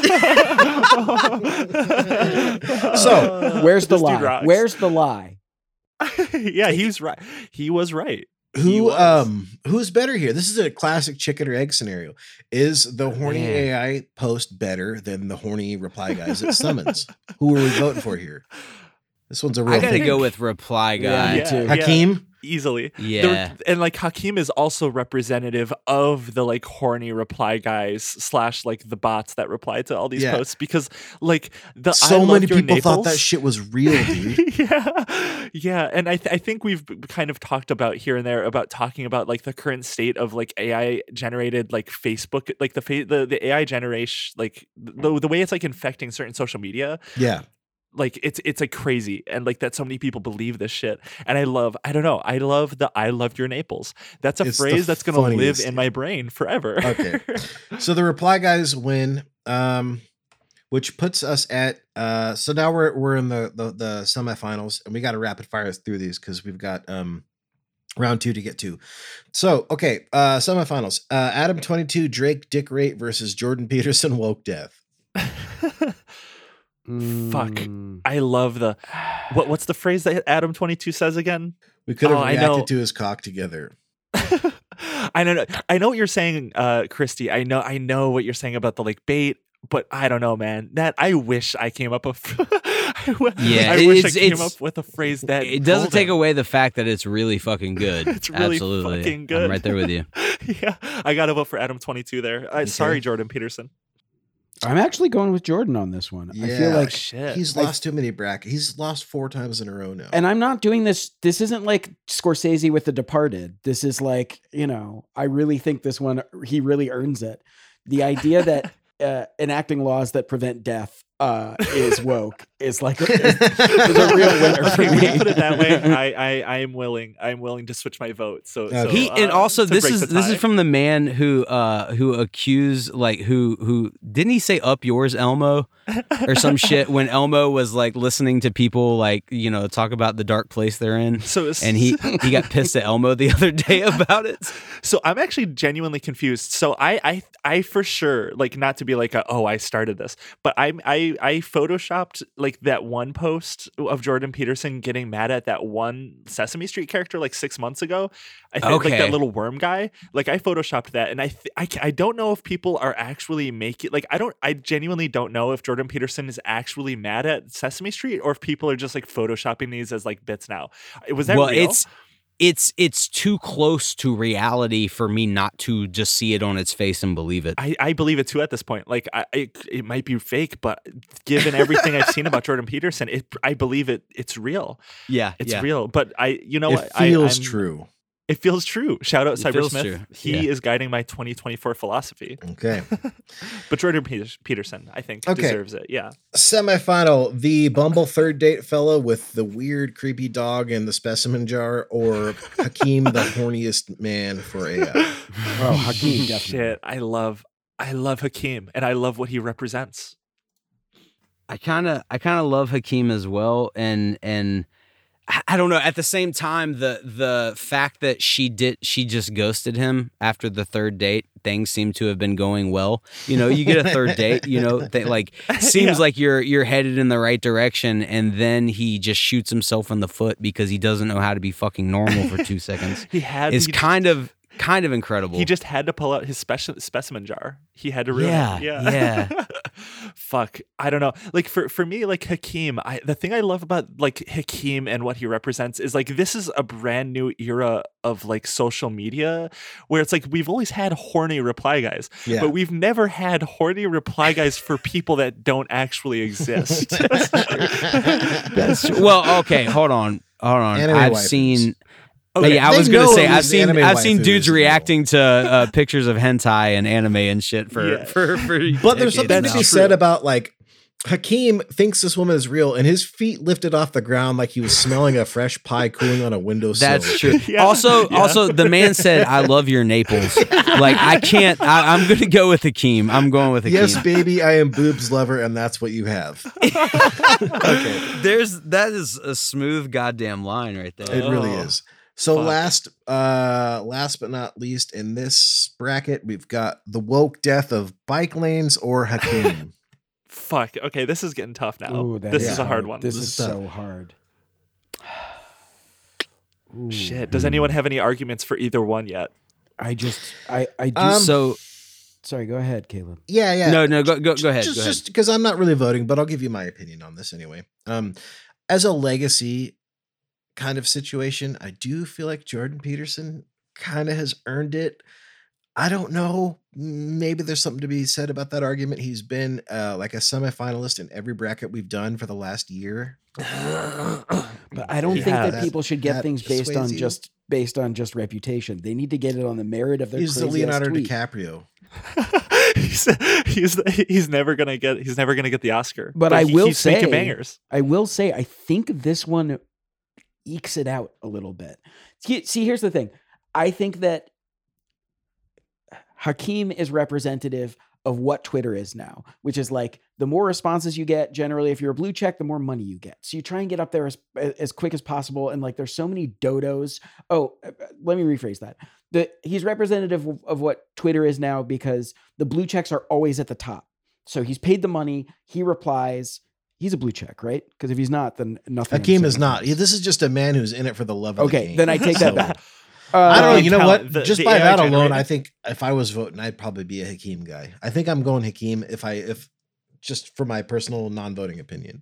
So, Where's the This dude lie? rocks. Where's the lie? yeah, he was right. He was right. He Who was. um who's better here? This is a classic chicken or egg scenario. Is the horny Man. A I post better than the horny reply guys at Summons? Who are we voting for here? This one's a real I gotta thing. go with reply guy. me too. Hakeem. Easily. Yeah. There- and like Hakeem is also representative of the like horny reply guys slash like the bots that reply to all these Yeah. posts because like the I So love many your people thought that Naples- shit was real, dude. yeah. Yeah. And I, th- I think we've b- kind of talked about here and there about talking about like the current state of like A I generated like Facebook, like the fa- the, the A I generation, like the, the way it's like infecting certain social media. Yeah. Like it's it's like crazy and like that so many people believe this shit. And I love, I don't know, I love the I love your Naples. That's a It's the phrase that's gonna live funniest. in my brain forever. Okay. So the reply guys win, um, which puts us at uh so now we're we're in the the, the semifinals and we got to rapid fire through these because we've got um round two to get to. So okay, uh semifinals. Uh Adam twenty-two, Drake Dick Rate versus Jordan Peterson, Woke Death. Fuck. Mm. I love the what what's the phrase that Adam twenty-two says again? We could have Oh, I reacted know. to his cock together. I don't know. I know what you're saying, uh, Christy. I know I know what you're saying about the like bait, but I don't know, man. That I wish I came up with I w- Yeah, I wish I it's- came it's- up with a phrase that It doesn't take golden. away the fact that it's really fucking good. It's really Absolutely. fucking good. I'm right there with you. Yeah, I gotta vote for Adam twenty-two there. Uh, Okay. Sorry, Jordan Peterson. I'm actually going with Jordan on this one. I Yeah. feel like, Shit. He's I- lost too many brackets. He's lost four times in a row now. and I'm not doing this. This isn't like Scorsese with The Departed. This is like, you know, I really think this one, he really earns it. The idea that uh, enacting laws that prevent death uh, is woke is like is, is a real winner for Okay, when me. you put it that way, I, I I am willing. I am willing to switch my vote. So, so He and uh, also to this break is the this is tie. from the man who uh who accused like who who didn't he say up yours Elmo or some shit when Elmo was like listening to people like you know talk about the dark place they're in So it's- and he he got pissed at Elmo the other day about it. So I'm actually genuinely confused. So I I I for sure like not to be like a, oh I started this, but I I I photoshopped like that one post of Jordan Peterson getting mad at that one Sesame Street character like six months ago. I think like Okay. that little worm guy. Like I photoshopped that, and I th- I ca- I don't know if people are actually making like I don't I genuinely don't know if Jordan Peterson is actually mad at Sesame Street or if people are just like photoshopping these as like bits now. Was that well, real? it's it's it's too close to reality for me not to just see it on its face and believe it. I, I believe it too at this point. Like I, I, it might be fake, but given everything I've seen about Jordan Peterson, it, I believe it. It's real. yeah, It's yeah. real. But I, you know, it what? I- feels I'm- true. It feels true. Shout out It feels Cybersmith. true. He Yeah. is guiding my twenty twenty-four philosophy. Okay. But Jordan Peters- Peterson, I think, Okay. deserves it. Yeah. Semifinal, the Bumble third date fella with the weird, creepy dog and the specimen jar, or Hakeem, the horniest man for A I. Oh, Hakeem, definitely. Shit. I love, I love Hakeem, and I love what he represents. I kind of I kind of love Hakeem as well, and and I- I don't know. At the same time, the the fact that she did she just ghosted him after the third date, things seem to have been going well. You know, you get a third date, you know, that like seems Yeah. like you're you're headed in the right direction, and then he just shoots himself in the foot because he doesn't know how to be fucking normal for two seconds. He had. It's he, kind of kind of incredible. he just had to pull out his speci- specimen jar. He had to ruin Yeah, it. Yeah. yeah. Fuck. I don't know. Like for, for me, like Hakeem, I the thing I love about like Hakeem and what he represents is like this is a brand new era of like social media where it's like we've always had horny reply guys, Yeah. but we've never had horny reply guys for people that don't actually exist. That's true. Well, okay, hold on. Hold on. Anime I've waifus. seen Okay, yeah, I they was gonna know say I've these seen anime I've seen waifus dudes know. reacting to uh, pictures of hentai and anime and shit for Yeah. for, for But there's decades something to That's be now. said true. about like Hakeem thinks this woman is real, and his feet lifted off the ground like he was smelling a fresh pie cooling on a windowsill. That's true. Yeah, Also, yeah. also, the man said, "I love your Naples." Like, I can't. I, I'm going to go with Hakeem. I'm going with Hakeem. Yes, baby, I am boobs lover, and that's what you have. Okay. There's that is a smooth goddamn line right there. It really Oh, is. So fuck. last, uh, last but not least, in this bracket, we've got the woke death of bike lanes or Hakeem. Fuck. Okay, this is getting tough now. Ooh, that this is is a hard one. This This is is tough. so hard. Ooh. Shit. Does anyone have any arguments for either one yet? I just, I, I do. Um, So sorry, go ahead, Caleb. yeah, yeah. no, no, go go, go ahead. Just, go ahead. just because I'm not really voting, but I'll give you my opinion on this anyway. Um, as a legacy kind of situation, I do feel like Jordan Peterson kind of has earned it. I don't know. Maybe there's something to be said about that argument. He's been uh, like a semifinalist in every bracket we've done for the last year. But I don't Yeah, think that, that- people should get that things based on persuades you? just based on just reputation. They need to get it on the merit of their He's the crazy-ass Leonardo tweet. DiCaprio. he's he's he's never gonna get he's never gonna get the Oscar. But I he will keeps making say- bangers. I will say, I think this one ekes it out a little bit. See, see, here's the thing. I think that Hakeem is representative of what Twitter is now, which is like the more responses you get, generally, if you're a blue check, the more money you get. So you try and get up there as, as quick as possible. And like, there's so many dodos. Oh, let me rephrase that. The, he's representative of, of what Twitter is now because the blue checks are always at the top. So he's paid the money. He replies. He's a blue check, right? Because if he's not, then nothing. Hakeem else is not. matters. This is just a man who's in it for the love of the Okay, game. then I take that So- back. I don't know. Uh, You know Count what? the- Just the by A I that alone, generated- I think if I was voting, I'd probably be a Hakeem guy. I think I'm going Hakeem if I if just for my personal non-voting opinion.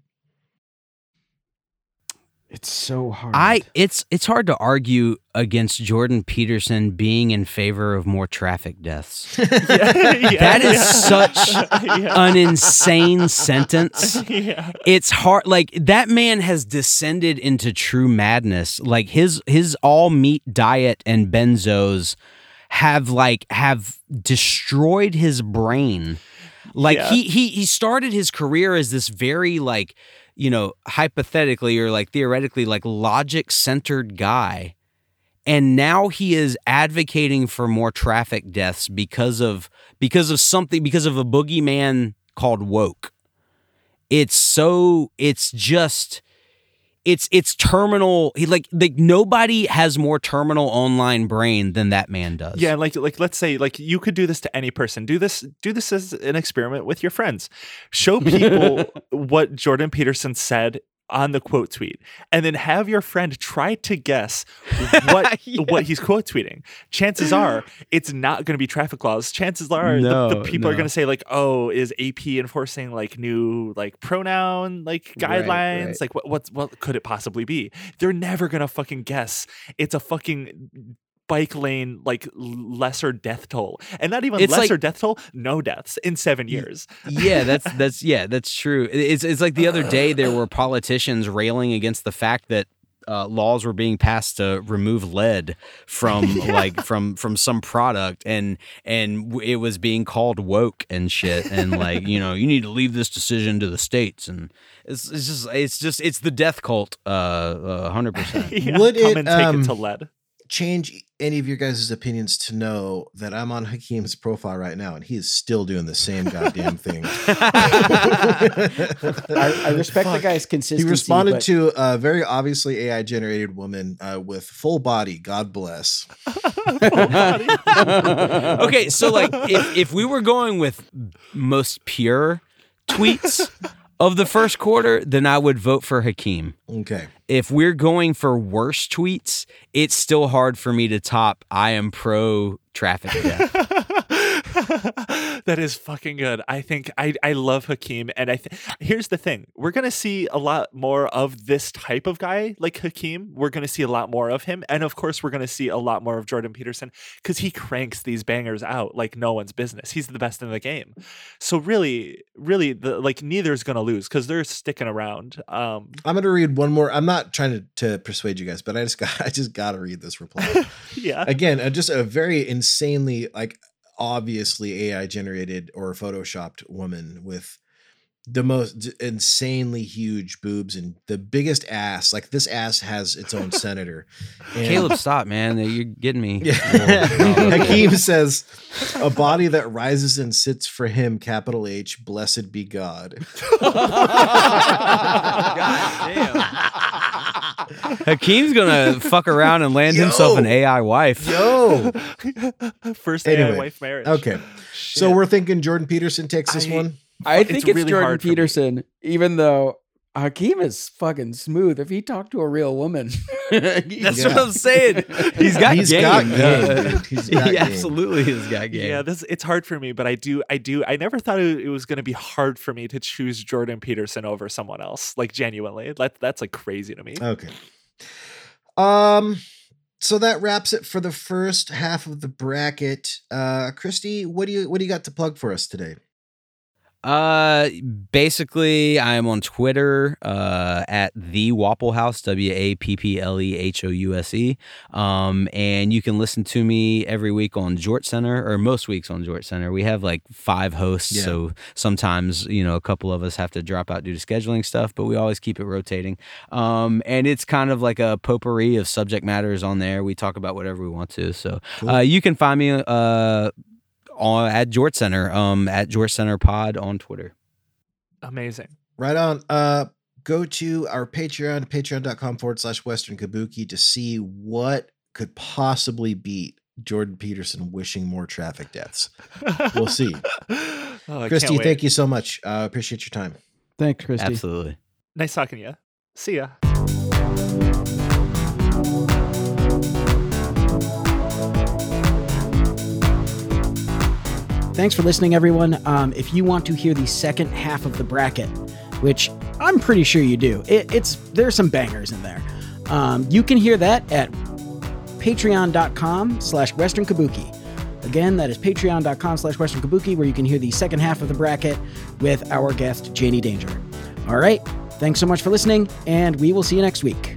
It's so hard. I it's it's hard to argue against Jordan Peterson being in favor of more traffic deaths. Yeah, That is yeah. such Yeah. An insane sentence. Yeah. It's hard. Like that man has descended into true madness. Like his his all meat diet and benzos have like have destroyed his brain. Like Yeah. he he he started his career as this very like, you know, hypothetically or like theoretically like logic centered guy. And now he is advocating for more traffic deaths because of because of something because of a boogeyman called woke. It's so it's just it's it's terminal. He like like nobody has more terminal online brain than that man does. Yeah, like like let's say like you could do this to any person. Do this do this as an experiment with your friends. Show people what Jordan Peterson said on the quote tweet, and then have your friend try to guess what Yeah. what he's quote tweeting. Chances are it's not going to be traffic laws. Chances are No, the, the people are no. going to say like, "Oh, is A P enforcing like new like pronoun like Right, guidelines? right. Like what what what could it possibly be?" They're never going to fucking guess. It's a fucking bike lane like lesser death toll, and not even It's lesser like- death toll, no deaths in seven years. Yeah, that's that's yeah, that's true. It's it's like the other day there were politicians railing against the fact that uh, laws were being passed to remove lead from like from from some product, and and w- it was being called woke and shit, and like you know you need to leave this decision to the states, and it's it's just it's just it's the death cult, uh, hundred percent. Yeah, Would come it, and take um, it to lead. Change any of your guys' opinions to know that I'm on Hakeem's profile right now, and he is still doing the same goddamn thing. I, I respect the Fuck. guy's He consistency. responded but to a very obviously A I generated woman uh, with full body. God bless. Okay, so like if if we were going with most pure tweets of the first quarter, then I would vote for Hakeem. Okay. If we're going for worse tweets, it's still hard for me to top I am pro traffic death. That is fucking good. I think I, I love Hakeem, and I th- here's the thing: we're gonna see a lot more of this type of guy like Hakeem. We're gonna see a lot more of him, and of course, we're gonna see a lot more of Jordan Peterson because he cranks these bangers out like no one's business. He's the best in the game. So really, really, the like neither's gonna lose because they're sticking around. Um, I'm gonna read one more. I'm not trying to, to persuade you guys, but I just got I just gotta read this reply. yeah, Again, uh, just a very insanely like obviously A I generated or photoshopped woman with the most d- insanely huge boobs and the biggest ass. Like this ass has its own senator. And- Caleb, stop, man. You're getting me. Yeah. Hakeem says, "A body that rises and sits for him, capital H, blessed be God." Hakeem's gonna fuck around and land Yo. himself an A I wife. Yo. first A I Anyway, wife marriage. Okay. So Shit. we're thinking Jordan Peterson takes this I- one. I think it's, really Jordan hard for me. Peterson, even though Hakeem is fucking smooth. If he talked to a real woman, That's Yeah. what I'm saying. He's got He's game. got game, Uh, dude. He's he got game. absolutely has got game. Yeah, this it's hard for me, but I do, I do, I never thought it, it was going to be hard for me to choose Jordan Peterson over someone else. Like genuinely, that that's like crazy to me. Okay. Um. So that wraps it for the first half of the bracket. Uh, Christy, what do you what do you got to plug for us today? Uh, basically, I am on Twitter uh, at the Wapple House, W A P P L E H O U S E. Um, and you can listen to me every week on Jort Center, or most weeks on Jort Center. We have like five hosts, Yeah. so sometimes, you know, a couple of us have to drop out due to scheduling stuff, but we always keep it rotating. Um, and it's kind of like a potpourri of subject matters on there. We talk about whatever we want to. So Cool. uh, you can find me uh, on at Jort Center, um, at Jort Center Pod on Twitter. Amazing. Right on. Uh, go to our Patreon, patreon.com forward slash Western Kabuki to see what could possibly beat Jordan Peterson wishing more traffic deaths. We'll see. Oh, I Christy, can't wait. thank you so much. Uh, appreciate your time. thanks, Christy. Absolutely. Nice talking to you. See ya. Thanks for listening, everyone. Um, if you want to hear the second half of the bracket, which I'm pretty sure you do, it, it's there's some bangers in there. Um, you can hear that at patreon.com slash Western Kabuki. Again, that is patreon.com slash Western Kabuki, where you can hear the second half of the bracket with our guest, Janie Danger. All right. Thanks so much for listening, and we will see you next week.